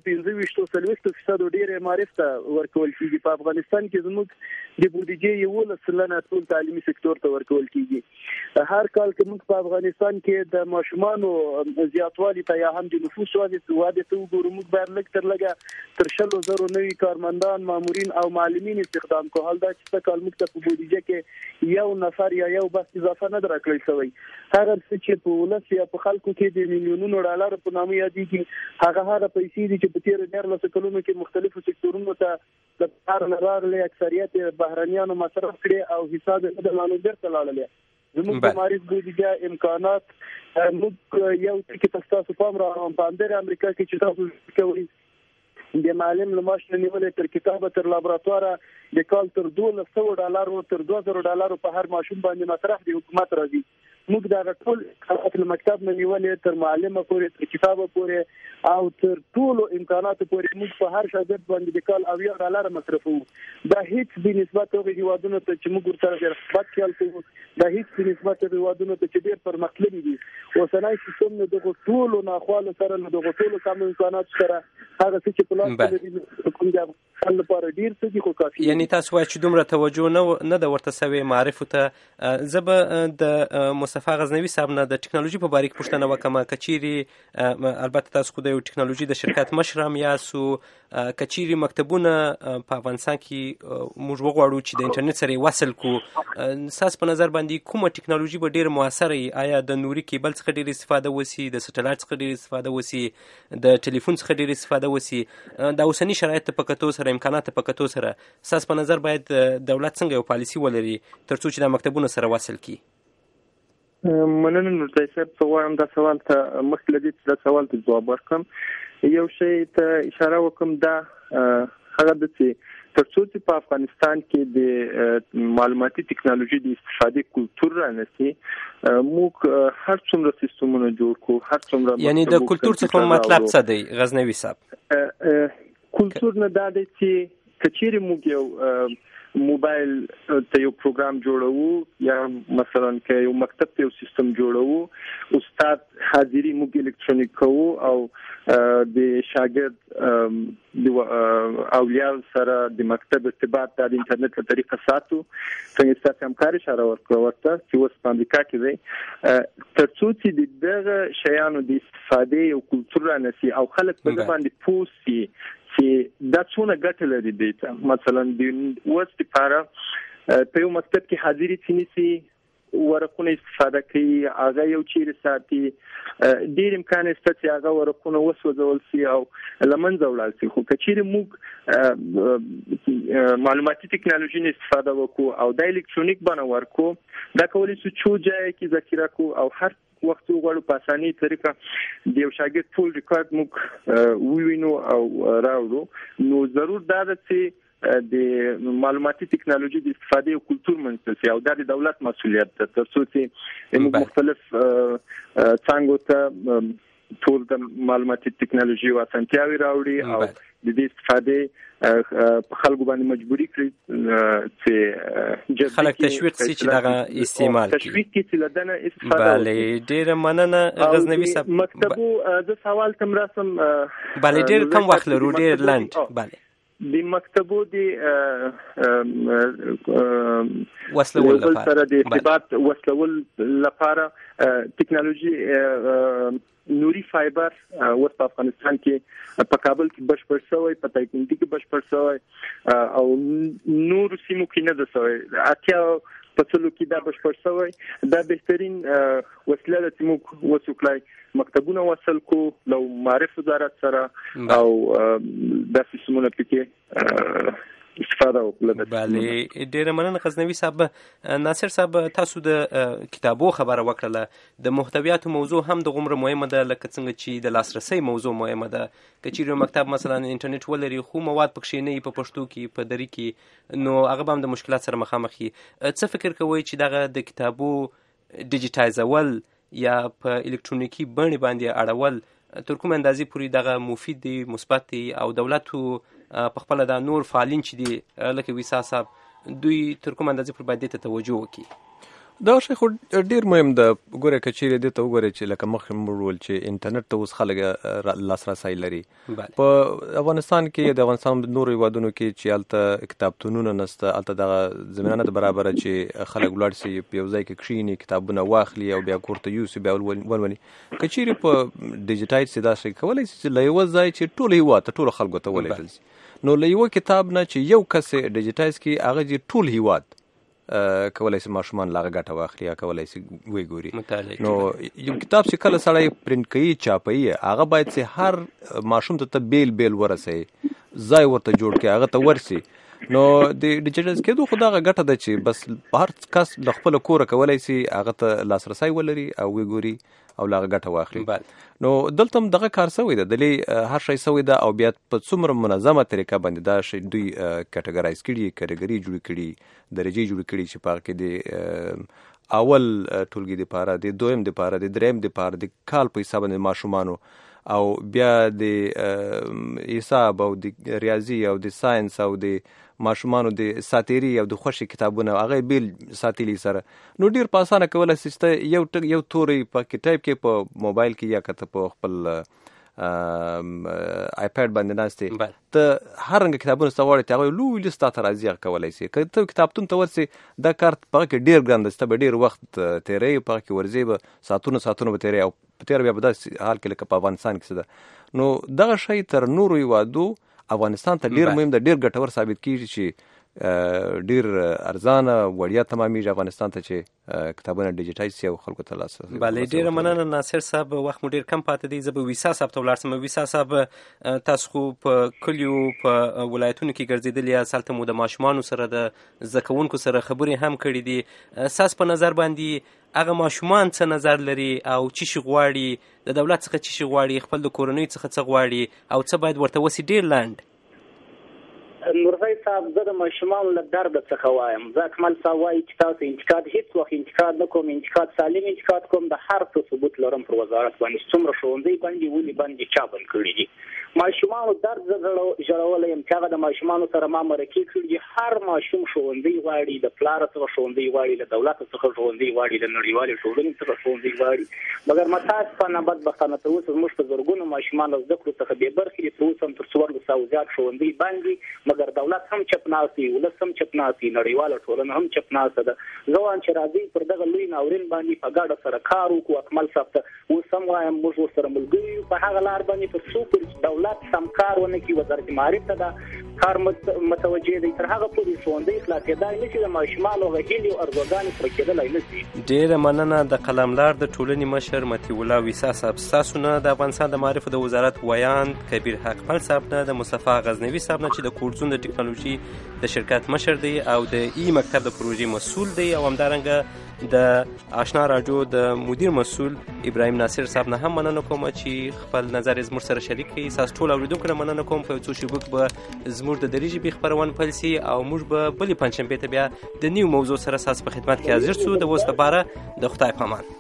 125% ډېر معارف ته ورکول کیږي. په افغانستان کې زموږ د بودیجې 11% ټول تعلیمي سکتور ته ورکول کیږي. هر کال کې موږ په افغانستان کې د ماشومانو زیاتوالي ته یا هم د نفوس واده ته وګورو موږ باید لږ تر لږه تر 100,000 نوي کارمندان، مامورین او معلمین استخدام کوو. حال دا چې کال موږ ته په بودیجه کې یو نفر یا یو بس اضافه نه درکړل شوی. هغه چې په ولس یا په خلکو کې د میلیونونو ډالر په نامه یادېږي هغه پیسې دي چې په تیر 14 کلونو کې مختلفو سکتورونو ته د کار لراغلي اکثریت بهرنیانو مصرف کړي او حساب یې د معلومات درته لاړل. زموږ د معارف بودیجه امکانات موږ یو ټکی تاسو پام راوړم په اندر امریکا کې چې تاسو کوي د معلم لماش نیولې تر کتابه تر لابراتواره د کال تر $200 او تر $2000 په هر ماشوم باندې مصرف دی حکومت راځي. موږ دا ټول خپل مکتب نه نیولې تر معلمه پورې تر کتابه پورې او تر ټول امکاناتو پورې موږ په هر شاګرد باندې د کال $80 مصرفو. دا هیڅ به نسبت هغه هیوادونو ته چې موږ سره د رقابت خیال کوو دا هیڅ به نسبت هغه هیوادونو ته چې ډېر پرمختللي دي. اوسنۍ سیستم نه د ټول ناخوالو سره نه د ټول کم امکانات سره هغه څه چې په لاس کې کوم د خپل لپاره ډیر څه دي خو کافي. یعنی تاسو وایئ چې دومره توجه نه د ورته سوي معرفت ته. زب د مصطفی غزنوي صاحب نه د ټکنالوژي په باره کې پوښتنه وکم. کچيري البته تاسو خو د یو ټکنالوژي د شرکت مشرم یاسو کچيري مکتبونه په افغانستان کې موږ وغواړو چې د انټرنیټ سره وصل کو ساس په نظر باندې کومه ټکنالوژي به ډیر موثره وي؟ آیا د نوري کیبل څخه ډیر استفاده وسی، د سټلایټ څخه ډیر استفاده وسی، د ټلیفون څخه ډیر استفاده وسی؟ د اوسنی شرایط په کتو سره امکانات په کتو سره ساس په نظر باید دولت څنګه یو پالیسی ولري ترڅو چې د مکتبونو سره وصل کی؟ مننه نور صاحب ته وایم دا سوال ته مخکې لدی چې دا سوال ته جواب ورکړم. یو شی ته اشاره وکم دا هغه د چې ترڅو چې په افغانستان کې د معلوماتي ټکنالوژي د استفادې کلتور رانسي موږ هر څومره سیستمونه جوړ کو هر څومره یعنی د کلتور څخه مطلب څه دی غزنوي صاحب؟ کلتور نه دا دی چې کچېری موږ یو موبایل ته یو پروګرام جوړو یا مثلا کې یو مکتب ته یو سیستم جوړو استاد حاضری موږ الکترونیک کوو او د شاګرد د اولیاء سره د مکتب ارتباط د انټرنیټ په طریقه ساتو. څنګه ستاسو همکاري شاره ورکړه چې اوس په امریکا کې دی ترڅو چې دغه شیانو د استفادې او کلتور رانسي او خلک په باندې پوسي چې دا څونه ګټه لري دی. مثلا د وست لپاره په یو مکتب کې حاضری تنيسي ورقونه استفاده کوي هغه یو چیرې ساتي ډیر امکان شته چې هغه ورقونه وسوځول شي او لمنځه ولاړ شي خو کچېرې موږ معلوماتي ټکنالوژي نه استفاده وکړو او د الکترونیک بڼه ورکو دا کولی شو چې ځای کې ذخیره کو او هر وخت وګورو په اساني طریقه د یو شاګرد ټول ریکارډ موږ ووینو او راوړو نو ضرور دا ده چې د معلوماتي ټکنالوژي د استفادې او کلتور منځ او د دولت مسؤلیت ده ترڅو چې مختلف څنګه ته ټول د معلوماتي ټکنالوژي واسانتیاوي راوړي او د دې استفادې خلکو باندې مجبوري کړي چې خلک تشویق شي چې دغه استعمال کړي تشویق کې چې لدنه استفاده بله ډیره مننه غزنوي صاحب مکتبو د سوال تم رسم بله ډیر کم وخت لرو ډیر لاند بله د مکتبو د وسلول لپاره د ارتباط وسلول لپاره ټکنالوژي نوري فایبر اوس په افغانستان کې په کابل کې بشپړ شوی په تایکندي کې بشپړ شوی او نور سیمو کې نه ده شوی اتیا په څلو کې دا بشپړ شوی دا بهترین وسیله ده چې موږ وسوکلای مکتبونه وصل کو لو معرف وزارت سره او د سیستمونو کې استفاده وکړه. بله ډیره مننه غزنوي صاحب. ناصر صاحب تاسو د کتابو خبره وکړه د محتویاتو موضوع هم د غومره مهمه ده لکه څنګه چې د لاسرسي موضوع مهمه ده که چیرې مکتب مثلا انټرنیټ ولري خو مواد پکې نه په پښتو کې په دری کې نو هغه هم د مشکلات سره مخامخ وي. څه فکر کوئ چې دغه د کتابو ډیجیټایزول یا په الکترونیکی بڼه باندې اړول تر کوم اندازې پورې دغه مفید دي مثبت دي او دولتو په خپل د نور فعالین چې دي لکه ویسا صاحب دوی تر کوم اندازې پورې باید ته توجه وکړي؟ دا شی خو ډیر مهم ده. ګوره کچېرې دې ته وګورئ چې لکه مخکې مو وویل چې انټرنیټ ته اوس خلک لاسرسی لري. په افغانستان کې د افغانستان نورو هیوادونو کې چې هلته کتابتونونه نشته هلته دغه زمینه نه ده برابره چې خلک ولاړ شي په یو ځای کې کښېني کتابونه واخلي او بیا کور ته یوسي بیا ولولي. کچېرې په ډیجیټایز شي دا شی کولی شي چې له یوه ځای چې ټول هیواد ته ټولو خلکو ته ولیږل شي نو له یوه کتاب نه چې یو کس ډیجیټایز کړي هغه چې ټول هیواد کولای شي ماشومان لاغه ګټه واخلي یا کولای شي وګوري. نو یو کتاب چې کله سړی پرینټ کوي چاپوي هغه باید چې هر ماشوم ته بیل بیل ورسي ځای ورته جوړ کړي هغه ته ورسي. نو د ډیجیټایز کېدو خو دغه ګټه ده چې بس هر کس د خپل کوره کولای شي هغه ته لاسرسی ولري او وګوري او لاغه ګټه واخلي. نو دلته هم دغه کار سوی ده دلی هر شی سوی ده او بیا په څومره منظمه طریقه باندې دا شی دوی کټګورایز کړي کټګوري جوړ کړي درجه جوړ کړي چې په کې د اول ټولګي د پاره د دویم د پاره د دریم د پاره د کال په حساب باندې ماشومانو او بیا د حساب او د ریاضي او د ساينس او د ماشومانو د ساتيري او د خوشي کتابونه هغه بیل ساتلی سره نو ډیر په اسانه کولای شي چې یو توري په ټایپ کې په موبایل کې یا کته په خپل آیپاد باندې ناشته ته هر رنګ کتابونه سوالې ته لوی لیست ته راځي کولای شي که ته کتابتون ته ورسې دا کارت په کې ډیر ګران ده ته ډیر وخت تیرې په کې ورځي به ساتونه به تیرې او تیر بیا به دا حال کې لکه په افغانستان کې ده. نو دغه شی تر نورو هیوادو افغانستان ته ډیر مهم ده ډیر ګټور ثابت کیږي چې ډیر ارزانه وړیا تمامي افغانستان ته چې کتابونه ډیجیټایز شي او خلکو ته لاسرسی. بله ډیر مننه ناصر صاحب. وخت مو ډیر کم پاتې دی زه به ویسا صاحب ته ولاړ شم. ویسا صاحب تاسو خو په کلیو په ولایتونو کې ګرځېدلي یاست هلته مو د ماشومانو سره د زده کوونکو سره خبرې هم کړې دي. ستاسو په نظر باندې هغه ماشومان څه نظر لري او څه شي غواړي د دولت څخه څه شي غواړي خپل د کورنۍ څخه څه غواړي او څه باید ورته وسي ډیر لاند؟ نورزی صاحب زه د ماشومانو له درد څخه وایم زه اکمل صاحب وایي چې تاسو انتقاد هیڅ وخت انتقاد نه کوم انتقاد سالم انتقاد کوم د هر څه ثبوت لرم پر وزارت باندې څومره ښوونځي باندې ولې باندې چا بند کړي دي ماشومانو درد زه ژړولی یم چې هغه د ماشومانو سره ما مرکې کړي دي هر ماشوم ښوونځي غواړي د پلار څخه ښوونځي غواړي له دولت څخه ښوونځي غواړي له نړیوالې ټولنې څخه ښوونځي غواړي مګر متاسفانه بدبختانه تر اوسه زموږ په زرګونو ماشومان له زده کړو څخه بې برخې دي تر اوسه هم تر 400 زیات ښوونځي باندې مګر دولت هم چپناس دي ولس هم چپناس دي نړیواله ټولنه هم چپناسه ده. زه وایم چې راځئ پر دغه لوی ناورین باندې په ګډه سره کار وکړو. اکمل صاحب ته اوس هم وایم موږ ورسره ملګري یو په هغه لار باندې تر څو پورې دولت سم کار ونه کړي وزارت معارف ته ده کار متوجه دي. تر هغه پورې ښوونځي خلاصېدای نه شي، د ماشومانو هیلې او ارزوګانې پوره کېدلی نه شي. ډېره مننه د قلملار د ټولنې مشر مطیع الله ویسا صاحب، ستاسو نه د افغانستان د معارفو د وزارت ویاند کبیر حقمل صاحب نه، د مصطفی غزنوي صاحب نه چې د کورزون د ټکنالوژي د شرکت مشر دی او د ای مکتب د پروژې مسؤل دی، او همدارنګه د آشنا راډیو د مدیر مسؤل ابراهیم ناصر صاحب نه هم مننه کوم چې خپل نظر یې زموږ سره شریک کړي. ستاسو ټول اورېدونکو نه مننه کوم. په یو څو شېبو کې به زموږ د دري ژبې خپرونه پیل شي او موږ به بلې پنجشنبې ته بیا د نیو موضوع سره ستاسو په خدمت کې حاضر شو. د اوس لپاره د خدای په امان.